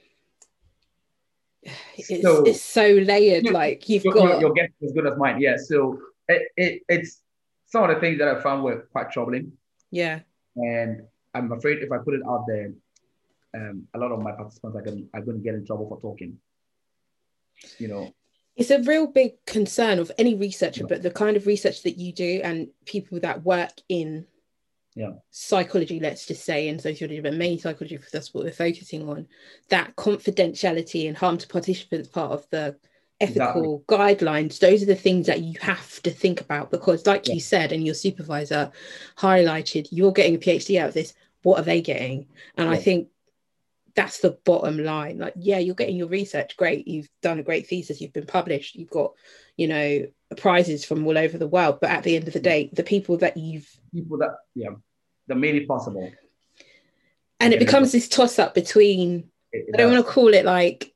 It's so, it's so layered. You, like you've your, got your, your guess is as good as mine. Yeah. So it, it it's some of the things that I found were quite troubling. Yeah. And I'm afraid if I put it out there, um, a lot of my participants are going are going to get in trouble for talking. You know, it's a real big concern of any researcher, yeah. But the kind of research that you do and people that work in yeah. psychology, let's just say, in sociology, but mainly psychology, because that's what we're focusing on, that confidentiality and harm to participants part of the ethical exactly. guidelines, those are the things that you have to think about because like yeah. you said, and your supervisor highlighted, you're getting a PhD out of this, what are they getting? And yeah. I think that's the bottom line. Like, yeah, you're getting your research, great, you've done a great thesis, you've been published, you've got, you know, prizes from all over the world, but at the end of the day, the people that you've people that yeah that made it possible, and it becomes this toss-up between it, it I don't does. want to call it like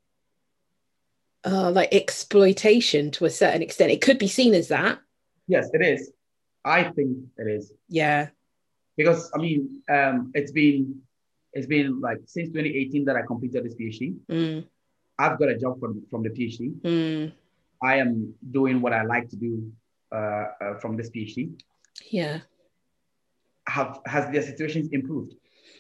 uh like exploitation to a certain extent. It could be seen as that. Yes, it is. I think it is. Yeah, because I mean um it's been it's been like since twenty eighteen that I completed this PhD. mm. I've got a job from from the PhD. mm. I am doing what I like to do uh, uh from this PhD. Yeah. Have has their situations improved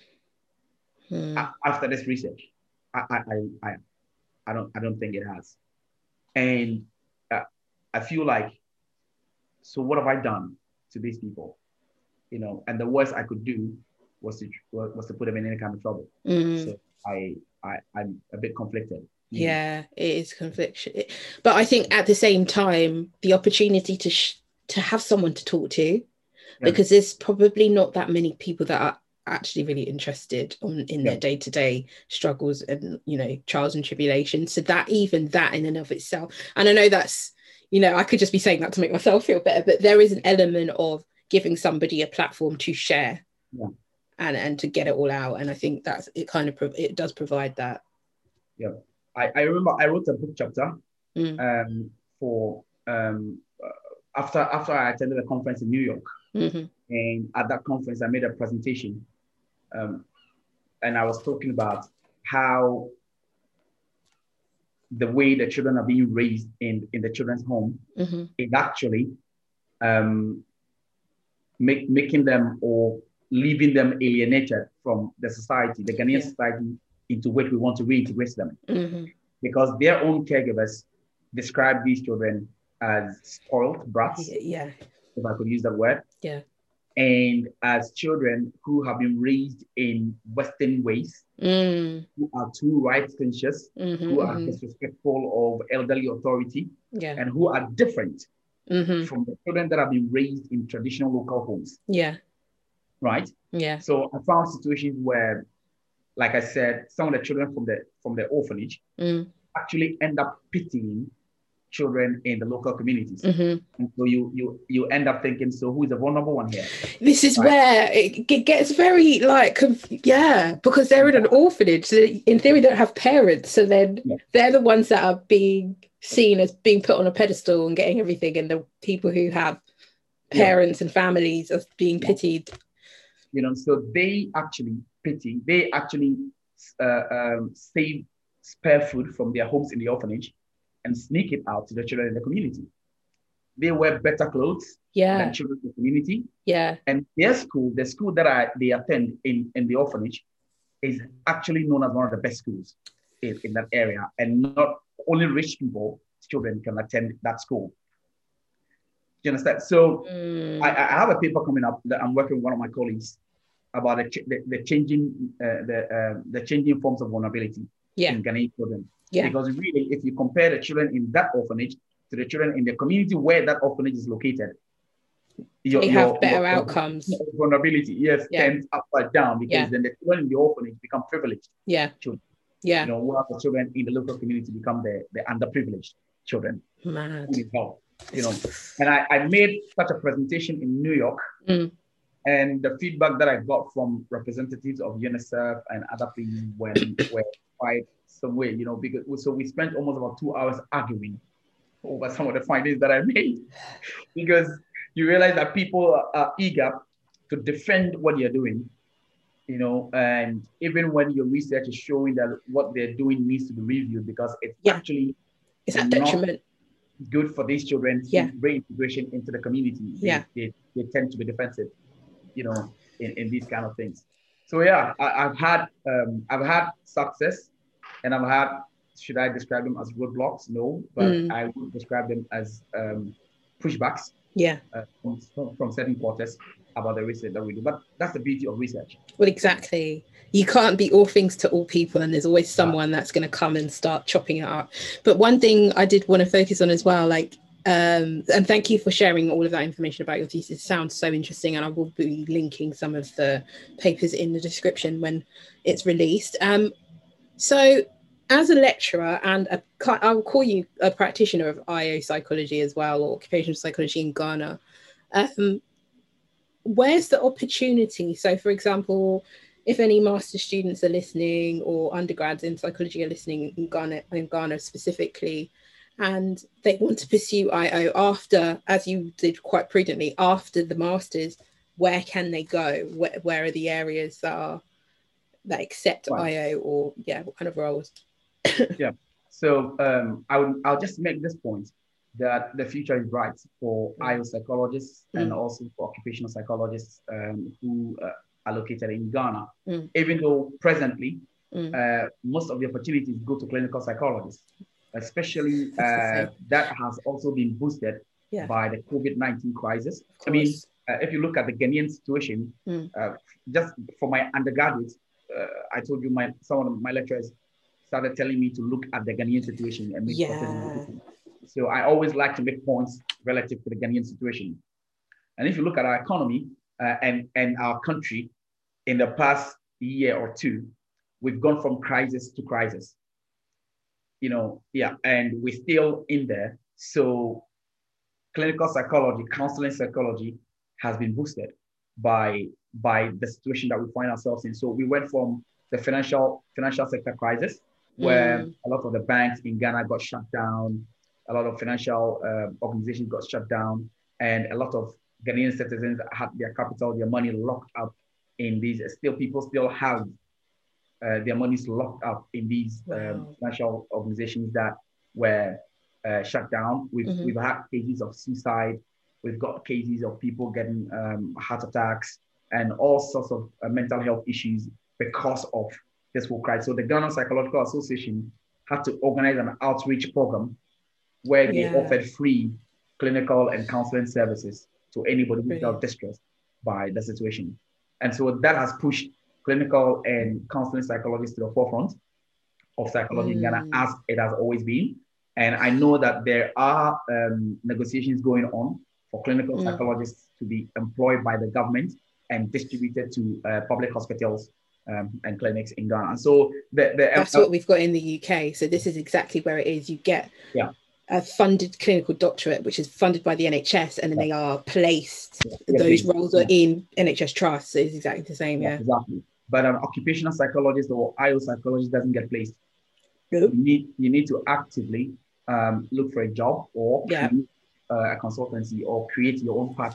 mm. after this research? I, I I I don't I don't think it has, and uh, I feel like, so what have I done to these people? You know, and the worst I could do was to was to put them in any kind of trouble. mm. So I I I'm a bit conflicted. Yeah, know? It is confliction, but I think at the same time the opportunity to sh- to have someone to talk to. Yeah. Because there's probably not that many people that are actually really interested on, in yeah. their day-to-day struggles and, you know, trials and tribulations. So that even that in and of itself, and I know that's, you know, I could just be saying that to make myself feel better, but there is an element of giving somebody a platform to share yeah. and, and to get it all out. And I think that's, it kind of, it does provide that. Yeah. I, I remember I wrote a book chapter mm. um, for, um, uh, after, after I attended a conference in New York. Mm-hmm. And at that conference, I made a presentation, um, and I was talking about how the way the children are being raised in, in the children's home mm-hmm. is actually um, make, making them or leaving them alienated from the society, the Ghanaian yeah. society into which we want to reintegrate them. Mm-hmm. Because their own caregivers describe these children as spoiled brats. Yeah. If I could use that word. Yeah. And as children who have been raised in Western ways, mm. who are too rights conscious, mm-hmm, who are mm-hmm. disrespectful of elderly authority, yeah. and who are different mm-hmm. from the children that have been raised in traditional local homes. Yeah. Right? Yeah. So I found situations where, like I said, some of the children from the from the orphanage mm. actually end up pitying children in the local communities. Mm-hmm. And so you you you end up thinking, so who is the vulnerable one here? This is right. where it gets very like, yeah, because they're in an orphanage. So in theory, they don't have parents. So then yeah. they're the ones that are being seen as being put on a pedestal and getting everything. And the people who have parents yeah. and families are being yeah. pitied. You know, so they actually pity, they actually uh, um, save spare food from their homes in the orphanage and sneak it out to the children in the community. They wear better clothes yeah. than children in the community. Yeah. And their school, the school that I, they attend in, in the orphanage, is actually known as one of the best schools in, in that area. And not only rich people, children can attend that school. Do you understand? So mm. I, I have a paper coming up that I'm working with one of my colleagues about the, ch- the, the changing uh, the uh, the changing forms of vulnerability yeah. in Ghanaian children. Yeah. Because really, if you compare the children in that orphanage to the children in the community where that orphanage is located, your, they have your, better your, outcomes. Vulnerability, yes, yeah. tends upside down because yeah. then the children in the orphanage become privileged. Yeah. Children. Yeah. You know, while the children in the local community become the, the underprivileged children. Mad. Who need help. You know, and I, I made such a presentation in New York. Mm. And the feedback that I got from representatives of UNICEF and other things when were quite some way, you know, because so we spent almost about two hours arguing over some of the findings that I made, because you realize that people are eager to defend what you're doing, you know, and even when your research is showing that what they're doing needs to be reviewed because it's yeah. actually it's a detriment. Good for these children's yeah. reintegration into the community. They, yeah. they, they tend to be defensive, you know, in, in these kind of things. So yeah, I, I've had um, I've had success, and I've had, should I describe them as roadblocks? No, but mm. I would describe them as um, pushbacks. Yeah, uh, from, from certain quarters about the research that we do. But that's the beauty of research. Well, exactly. You can't be all things to all people, and there's always someone yeah. that's going to come and start chopping it up. But one thing I did want to focus on as well, like, um, and thank you for sharing all of that information about your thesis. It sounds so interesting, and I will be linking some of the papers in the description when it's released. Um, so as a lecturer, and a, I'll call you a practitioner of I O psychology as well, or occupational psychology in Ghana, um, where's the opportunity? So, for example, if any master students are listening or undergrads in psychology are listening in Ghana, in Ghana specifically, and they want to pursue I O after, as you did quite prudently, after the masters, where can they go? Where, where are the areas that are that accept right. I O, or yeah, what kind of roles? Yeah. So um, I would, I'll just make this point that the future is bright for mm. I O psychologists mm. and also for occupational psychologists um, who uh, are located in Ghana. Mm. Even though presently, mm. uh, most of the opportunities go to clinical psychologists, especially uh, that has also been boosted yeah. by the COVID nineteen crisis. I mean, uh, if you look at the Ghanaian situation, mm. uh, just for my undergraduates, uh, I told you my some of my lecturers started telling me to look at the Ghanaian situation and make yeah. So I always like to make points relative to the Ghanaian situation. And if you look at our economy uh, and, and our country in the past year or two, we've gone from crisis to crisis. You know, yeah, and we're still in there. So clinical psychology, counseling psychology has been boosted by, by the situation that we find ourselves in. So we went from the financial, financial sector crisis, where mm. a lot of the banks in Ghana got shut down, a lot of financial uh, organizations got shut down, and a lot of Ghanaian citizens had their capital, their money locked up in these. Still, people still have uh, their monies locked up in these wow. um, financial organizations that were uh, shut down. We've mm-hmm. we've had cases of suicide. We've got cases of people getting um, heart attacks and all sorts of uh, mental health issues because of this whole crisis. So the Ghana Psychological Association had to organize an outreach program where they yeah. offered free clinical and counseling services to anybody who felt distressed by the situation. And so that has pushed clinical and counseling psychologists to the forefront of psychology mm. in Ghana, as it has always been. And I know that there are um, negotiations going on for clinical mm. psychologists to be employed by the government and distributed to uh, public hospitals um, and clinics in Ghana. And so the, the, that's uh, what we've got in the U K. So this is exactly where it is. You get yeah. a funded clinical doctorate, which is funded by the N H S, and then yeah. they are placed, yeah. those yeah. roles are yeah. in N H S trusts. So it's exactly the same, yeah. yeah. Exactly. But an occupational psychologist or I O psychologist doesn't get placed. Nope. You need, you need to actively um, look for a job or yeah. create uh, a consultancy or create your own path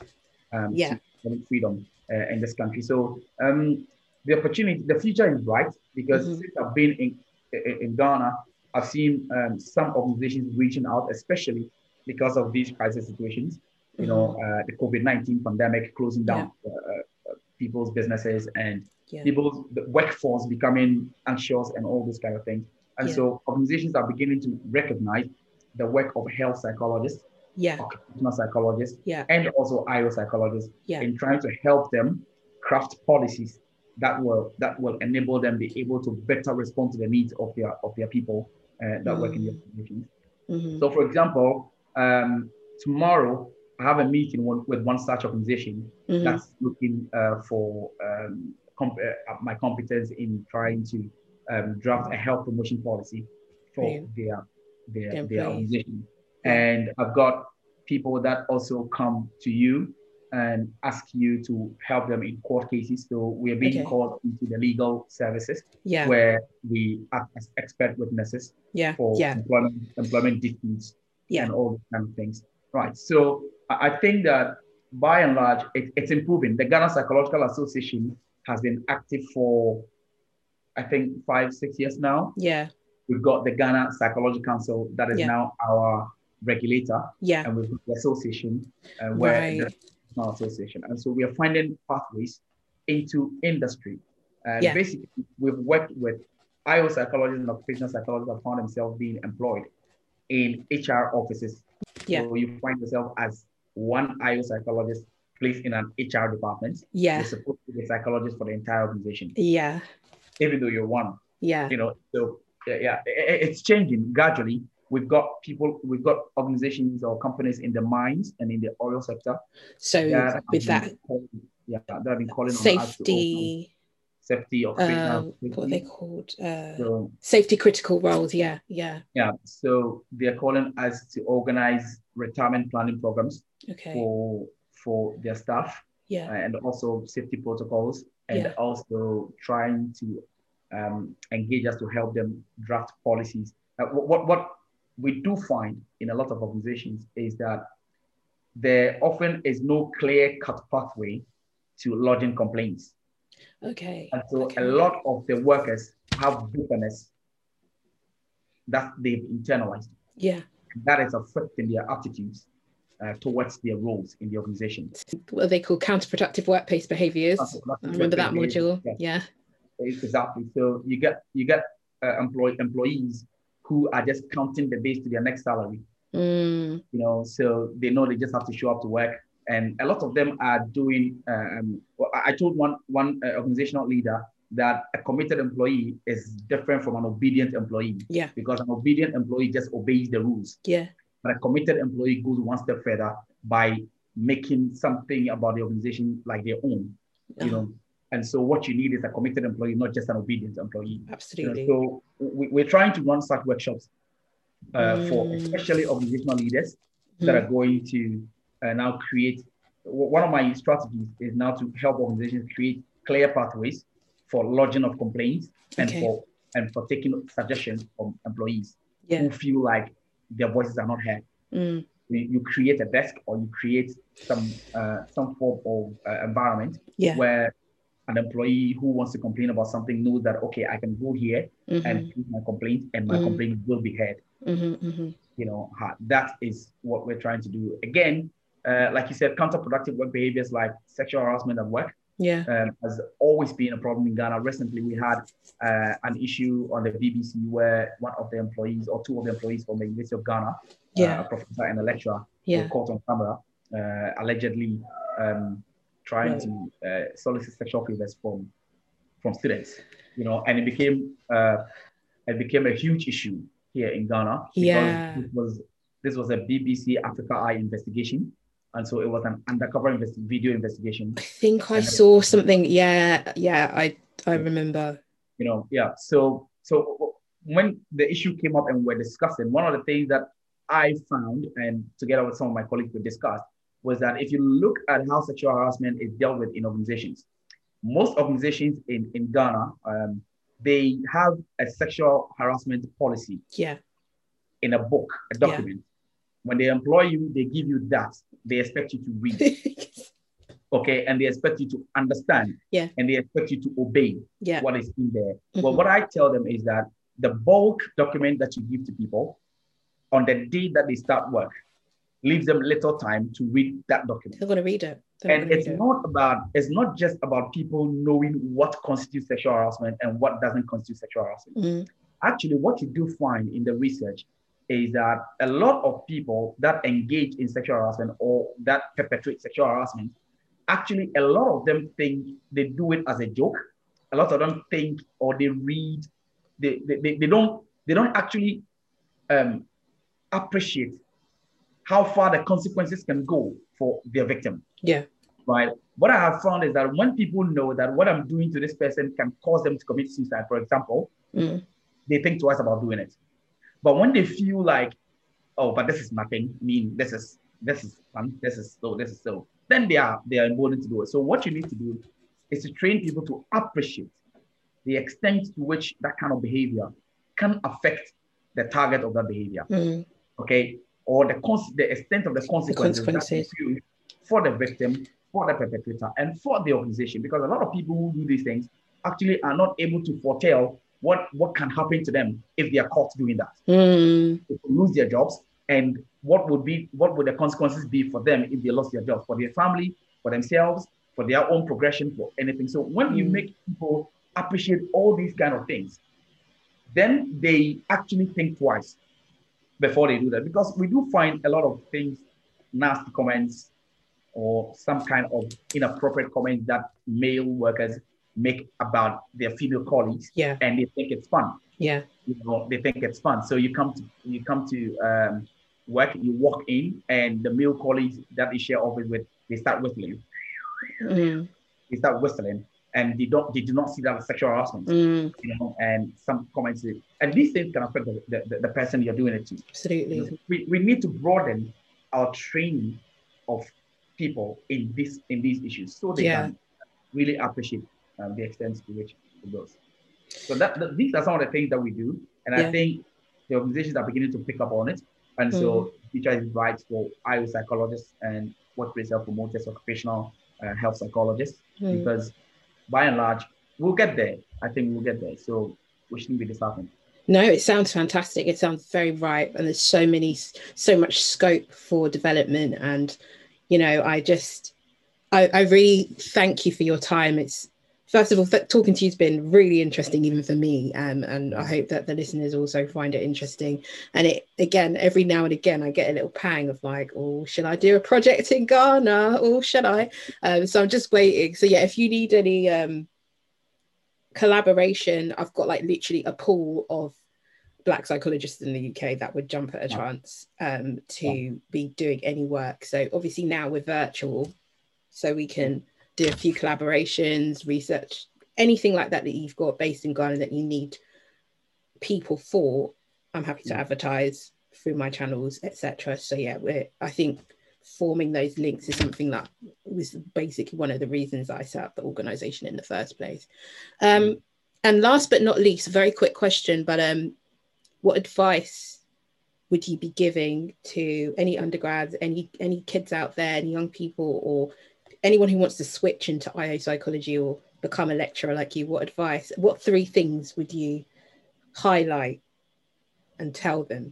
um, Yeah. to economic freedom uh, in this country. So um, the opportunity, the future is bright because Mm-hmm. since I've been in, in, in Ghana, I've seen um, some organizations reaching out, especially because of these crisis situations. You know, Mm-hmm. uh, the COVID nineteen pandemic closing Yeah. down uh, uh, people's businesses and Yeah. people's the workforce becoming anxious and all those kind of things. And Yeah. so organizations are beginning to recognize the work of health psychologists, Yeah. occupational psychologists, Yeah. and also I O psychologists Yeah. in trying to help them craft policies that will that will enable them be able to better respond to the needs of their of their people uh, that work in their organizations. Mm-hmm. So, for example, um, tomorrow I have a meeting with, with one such organization Mm-hmm. that's looking uh, for um, comp- uh, my competence in trying to um, draft a health promotion policy for Brilliant. their their, The their employees. organization. Yeah. And I've got people that also come to you and ask you to help them in court cases. So we're being Okay. called into the legal services Yeah. where we act as expert witnesses Yeah. for Yeah. employment employment disputes Yeah. and all these kind of things. Right. So I I think that by and large, it, it's improving. The Ghana Psychological Association has been active for, I think, five, six years now. Yeah. We've got the Ghana Psychology Council that is Yeah. now our regulator, Yeah. and we've got the association uh, where Right. the national association, and so we are finding pathways into industry. And Yeah. basically, we've worked with I O psychologists and occupational psychologists that found themselves being employed in H R offices. Yeah. So you find yourself as one I O psychologist placed in an H R department. Yeah. You're supposed to be a psychologist for the entire organization, Yeah. even though you're one. Yeah. You know, so yeah, yeah, it, it's changing gradually. We've got people, we've got organizations or companies in the mines and in the oil sector So that have with been that calling, yeah, that have been calling on us to also safety, safety, occupational um, safety. what are they called? Uh, So safety critical roles. Yeah. Yeah. yeah, so they're calling us to organize retirement planning programs Okay. for for their staff Yeah. uh, and also safety protocols, and Yeah. also trying to um, engage us to help them draft policies. Uh, what what we do find in a lot of organizations is that there often is no clear cut pathway to lodging complaints, Okay. and so a Okay. lot of the workers have bitterness that they've internalized. Yeah. That is affecting their attitudes uh, towards their roles in the organization. What are they called? Counterproductive workplace behaviors. I remember that module. Yeah, Yeah. exactly. So you get you get uh, employ, employees who are just counting the days to their next salary. Mm. You know, so they know they just have to show up to work, and a lot of them are doing. Um, well, I told one one uh, organizational leader that a committed employee is different from an obedient employee. Yeah. Because an obedient employee just obeys the rules. Yeah. But a committed employee goes one step further by making something about the organization like their own, you uh-huh. know. And so what you need is a committed employee, not just an obedient employee. Absolutely. You know, so we, we're trying to run such workshops uh, mm. for especially organizational leaders mm. that are going to uh, now create. One of my strategies is now to help organizations create clear pathways for lodging of complaints and okay. for and for taking suggestions from employees yeah. who feel like their voices are not heard. Mm. You, you create a desk or you create some uh, some form of uh, environment yeah. where an employee who wants to complain about something knows that, okay, I can go here mm-hmm. and put my complaint and my mm-hmm. complaint will be heard. Mm-hmm, mm-hmm. You know, that is what we're trying to do. Again, uh, like you said, counterproductive work behaviors like sexual harassment at work yeah. um, has always been a problem in Ghana. Recently, we had uh, an issue on the B B C where one of the employees or two of the employees from the University of Ghana, yeah. uh, a professor and a lecturer, yeah. were caught on camera, uh, allegedly um, trying right. to uh, solicit sexual favors from from students. You know, and it became uh, it became a huge issue here in Ghana because yeah. this was this was a B B C Africa Eye investigation. And so it was an undercover invest- video investigation. I think I saw something. Yeah, yeah, I I remember. You know, yeah. So so when the issue came up and we're discussing, one of the things that I found, and together with some of my colleagues we discussed, was that if you look at how sexual harassment is dealt with in organizations, most organizations in, in Ghana, um, they have a sexual harassment policy. Yeah. In a book, a document. Yeah. When they employ you, they give you that. They expect you to read. okay, and they expect you to understand, Yeah. and they expect you to obey Yeah. what is in there. Mm-hmm. Well, what I tell them is that the bulk document that you give to people on the day that they start work leaves them little time to read that document. They're going to read it. They're And it's read not about, it's not just about people knowing what constitutes sexual harassment and what doesn't constitute sexual harassment. Mm-hmm. Actually, what you do find in the research is that a lot of people that engage in sexual harassment or that perpetrate sexual harassment, actually, a lot of them think they do it as a joke. A lot of them think, or they read, they, they, they, they don't, they don't actually um, appreciate how far the consequences can go for their victim. Yeah. Right. What I have found is that when people know that what I'm doing to this person can cause them to commit suicide, for example, mm. they think twice about doing it. But when they feel like, oh, but this is nothing, I mean, this is this is fun, this is so, this is so, then they are they are emboldened to do it. So what you need to do is to train people to appreciate the extent to which that kind of behavior can affect the target of that behavior. Mm. Okay. Or the cons- the extent of the consequences, the consequences. That for the victim, for the perpetrator, and for the organization. Because a lot of people who do these things actually are not able to foretell what, what can happen to them if they are caught doing that. Mm. If they lose their jobs, and what would be what would the consequences be for them if they lost their jobs, for their family, for themselves, for their own progression, for anything. So when mm. you make people appreciate all these kind of things, then they actually think twice before they do that. Because we do find a lot of things, nasty comments, or some kind of inappropriate comments that male workers make about their female colleagues, yeah, and they think it's fun. Yeah, you know, they think it's fun. So you come to you come to um, work, you walk in, and the male colleagues that you share office with, they start whistling. Mm. They start whistling, and they don't they do not see that as sexual harassment. Mm. You know, and some comments, and these things can affect the, the, the person you're doing it to. Absolutely. You know, we, we need to broaden our training of people in this in these issues, so they yeah. can really appreciate um, the extent to which it goes. So that, that these are some of the things that we do, and yeah. I think the organizations are beginning to pick up on it. And mm. so Future is right for I O psychologists and workplace health promoters, occupational uh, health psychologists, mm. because by and large we'll get there. I think we'll get there. So we shouldn't be disheartened. No, it sounds fantastic. It sounds very ripe, and there's so many, so much scope for development. And you know, I just, I, I really thank you for your time. It's, first of all, th- talking to you has been really interesting, even for me. Um, and I hope that the listeners also find it interesting. And it, again, every now and again, I get a little pang of like, oh, should I do a project in Ghana? Or should I? Um, so I'm just waiting. So yeah, if you need any um, collaboration, I've got like literally a pool of Black psychologists in the U K that would jump at a chance um, to yeah. be doing any work. So obviously now we're virtual, so we can do a few collaborations, research, anything like that that you've got based in Ghana that you need people for. I'm happy to yeah. advertise through my channels, et cetera. So yeah, we're, I think forming those links is something that was basically one of the reasons I set up the organisation in the first place. Um, mm. And last but not least, a very quick question, but um, what advice would you be giving to any undergrads, any any kids out there, any young people, or anyone who wants to switch into I O psychology or become a lecturer like you? What advice, what three things would you highlight and tell them?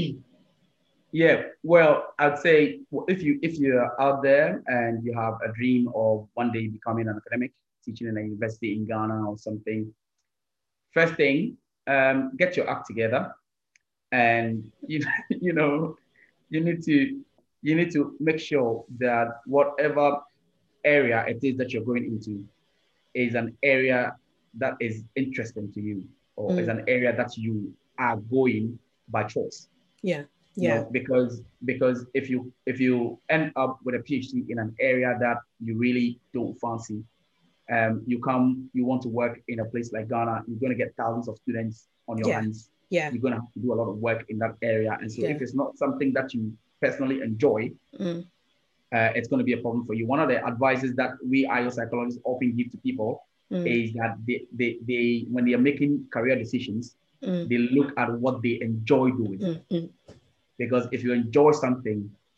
Yeah, well, I'd say if you if you're out there and you have a dream of one day becoming an academic, teaching in a university in Ghana or something, first thing, um, get your act together, and you you know you need to you need to make sure that whatever area it is that you're going into is an area that is interesting to you, or mm. is an area that you are going by choice. Yeah. You yeah. know, because because if you if you end up with a PhD in an area that you really don't fancy, um, you come you want to work in a place like Ghana, you're going to get thousands of students on your yeah. hands. Yeah. You're going to have to do a lot of work in that area, and so yeah. if it's not something that you personally enjoy, mm. uh, it's going to be a problem for you. One of the advices that we I O psychologists often give to people mm. is that they, they they when they are making career decisions, mm. they look at what they enjoy doing. Mm-hmm. Because if you enjoy something,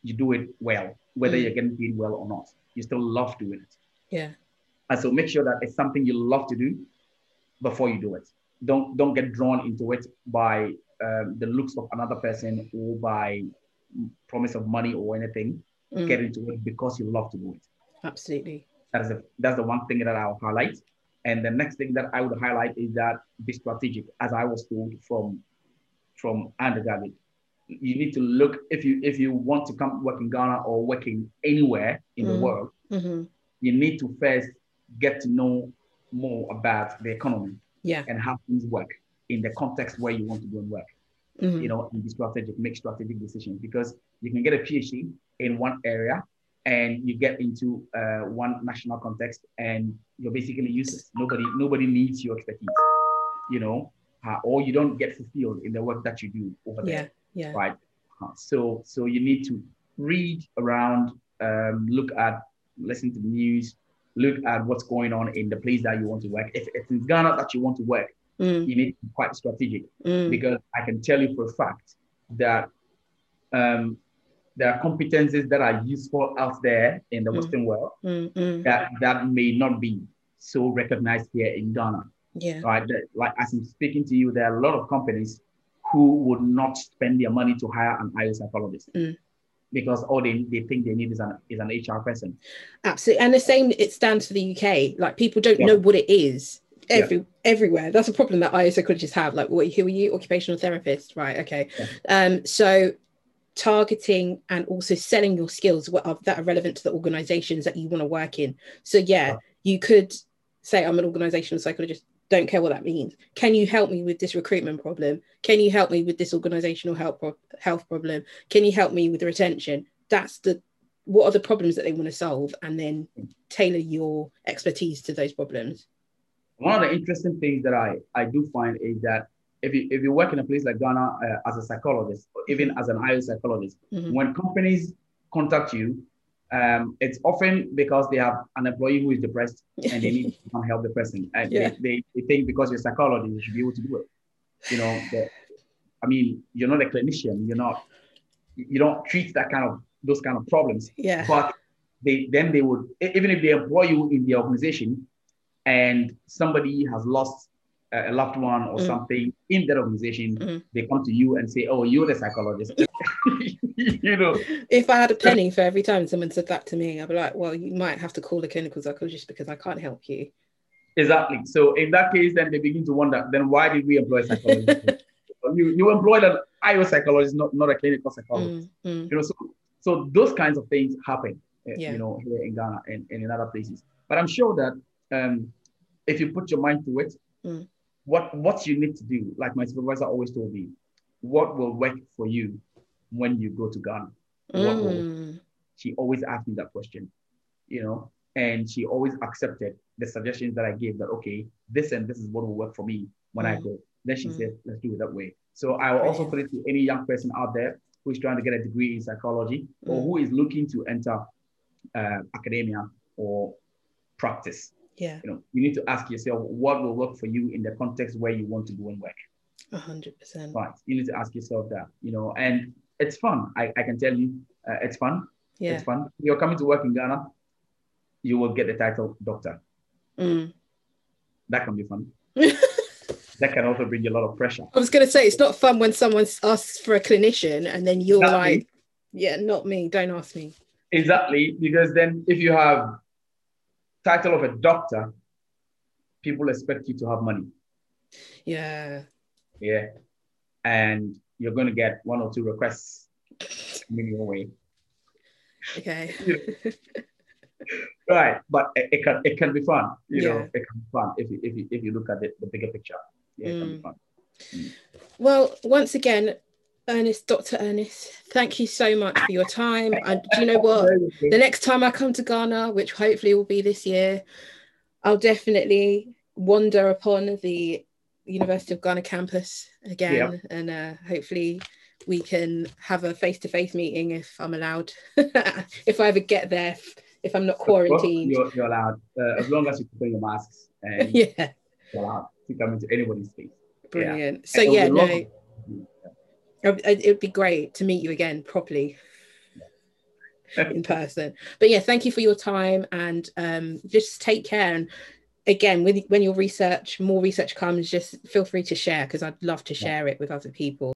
you do it well, whether Mm. you're getting paid well or not. You still love doing it. Yeah. And so make sure that it's something you love to do before you do it. Don't don't get drawn into it by um, the looks of another person or by promise of money or anything. Mm. Get into it because you love to do it. Absolutely. That is the that's the one thing that I'll highlight. And the next thing that I would highlight is that be strategic, as I was told from from undergraduate. You need to look if you if you want to come work in Ghana or working anywhere in the Mm. world, Mm-hmm. you need to first get to know more about the economy Yeah. and how things work in the context where you want to go and work. Mm-hmm. You know, and be strategic, make strategic decisions, because you can get a PhD in one area and you get into uh, one national context and you're basically useless. Nobody nobody needs your expertise, you know, uh, or you don't get fulfilled in the work that you do over Yeah. there, Yeah. right? Uh, so so you need to read around, um, look at, listen to the news, look at what's going on in the place that you want to work. If it's in Ghana that you want to work, Mm. you need to be quite strategic, Mm. because I can tell you for a fact that um, there are competencies that are useful out there in the Mm. Western world Mm. Mm. that, that may not be so recognized here in Ghana. Yeah. Right? That, like as I'm speaking to you, there are a lot of companies who would not spend their money to hire an I O psychologist. Mm. Because all they, they think they need is an is an H R person. Absolutely. And the same it stands for the U K. Like people don't Yeah. know what it is. Every Yeah. everywhere. That's a problem that I O psychologists have. Like, what who are you? Occupational therapist, right? Okay. Yeah. Um, so targeting and also selling your skills what are, that are relevant to the organizations that you want to work in. So yeah, Yeah. you could say I'm an organizational psychologist, don't care what that means. Can you help me with this recruitment problem? Can you help me with this organizational health pro- health problem? Can you help me with the retention? That's the what are the problems that they want to solve, and then tailor your expertise to those problems. One of the interesting things that I, I do find is that if you if you work in a place like Ghana uh, as a psychologist, or even mm-hmm. as an I O psychologist, mm-hmm. when companies contact you, um, it's often because they have an employee who is depressed and they need to come help the person. And yeah. they, they, they think because you're a psychologist, you should be able to do it. You know, the, I mean, you're not a clinician. You're not. You don't treat that kind of those kind of problems. Yeah. But they then they would, even if they employ you in the organization, and somebody has lost a loved one or mm. something in that organization, mm. they come to you and say, "Oh, you're the psychologist." You know, if I had a penny for every time someone said that to me, I'd be like, "Well, you might have to call a clinical psychologist because I can't help you." Exactly. So in that case, then they begin to wonder, then why did we employ psychologists? you you employed an I O psychologist, not, not a clinical psychologist. Mm. Mm. You know, so so those kinds of things happen, yeah. you know, here in Ghana and, and in other places. But I'm sure that um, if you put your mind to it, mm. what what you need to do, like my supervisor always told me, what will work for you when you go to Ghana? Mm. What will? She always asked me that question, you know, and she always accepted the suggestions that I gave. That okay, this and this is what will work for me when mm. I go. Then she mm. said, let's do it that way. So I will also put it to any young person out there who is trying to get a degree in psychology mm. or who is looking to enter uh, academia or practice. Yeah. You know, you need to ask yourself what will work for you in the context where you want to go and work. A hundred percent. Right. You need to ask yourself that, you know, and it's fun. I, I can tell you, uh, it's fun. Yeah. It's fun. You're coming to work in Ghana, you will get the title doctor. Mm. That can be fun. That can also bring you a lot of pressure. I was going to say, it's not fun when someone asks for a clinician and then you're exactly. like, yeah, not me. Don't ask me. Exactly. Because then if you have title of a doctor, people expect you to have money. Yeah. Yeah. And you're going to get one or two requests coming your way. Okay. Right. But it, it can it can be fun. You yeah. know, it can be fun if you if you if you look at the, the bigger picture. Yeah, it mm. can be fun. Mm. Well, once again, Ernest, Doctor Ernest, thank you so much for your time. And do you know what? The next time I come to Ghana, which hopefully will be this year, I'll definitely wander upon the University of Ghana campus again, yep. and uh, hopefully we can have a face-to-face meeting if I'm allowed, if I ever get there, if I'm not quarantined. You're, you're allowed, uh, as long as you put your masks and yeah. you're allowed to come into anybody's space. Brilliant. Yeah. So yeah, no, it would be great to meet you again properly. in person. But yeah, thank you for your time, and um, just take care. And again, when, when your research, more research comes, just feel free to share, because I'd love to share it with other people.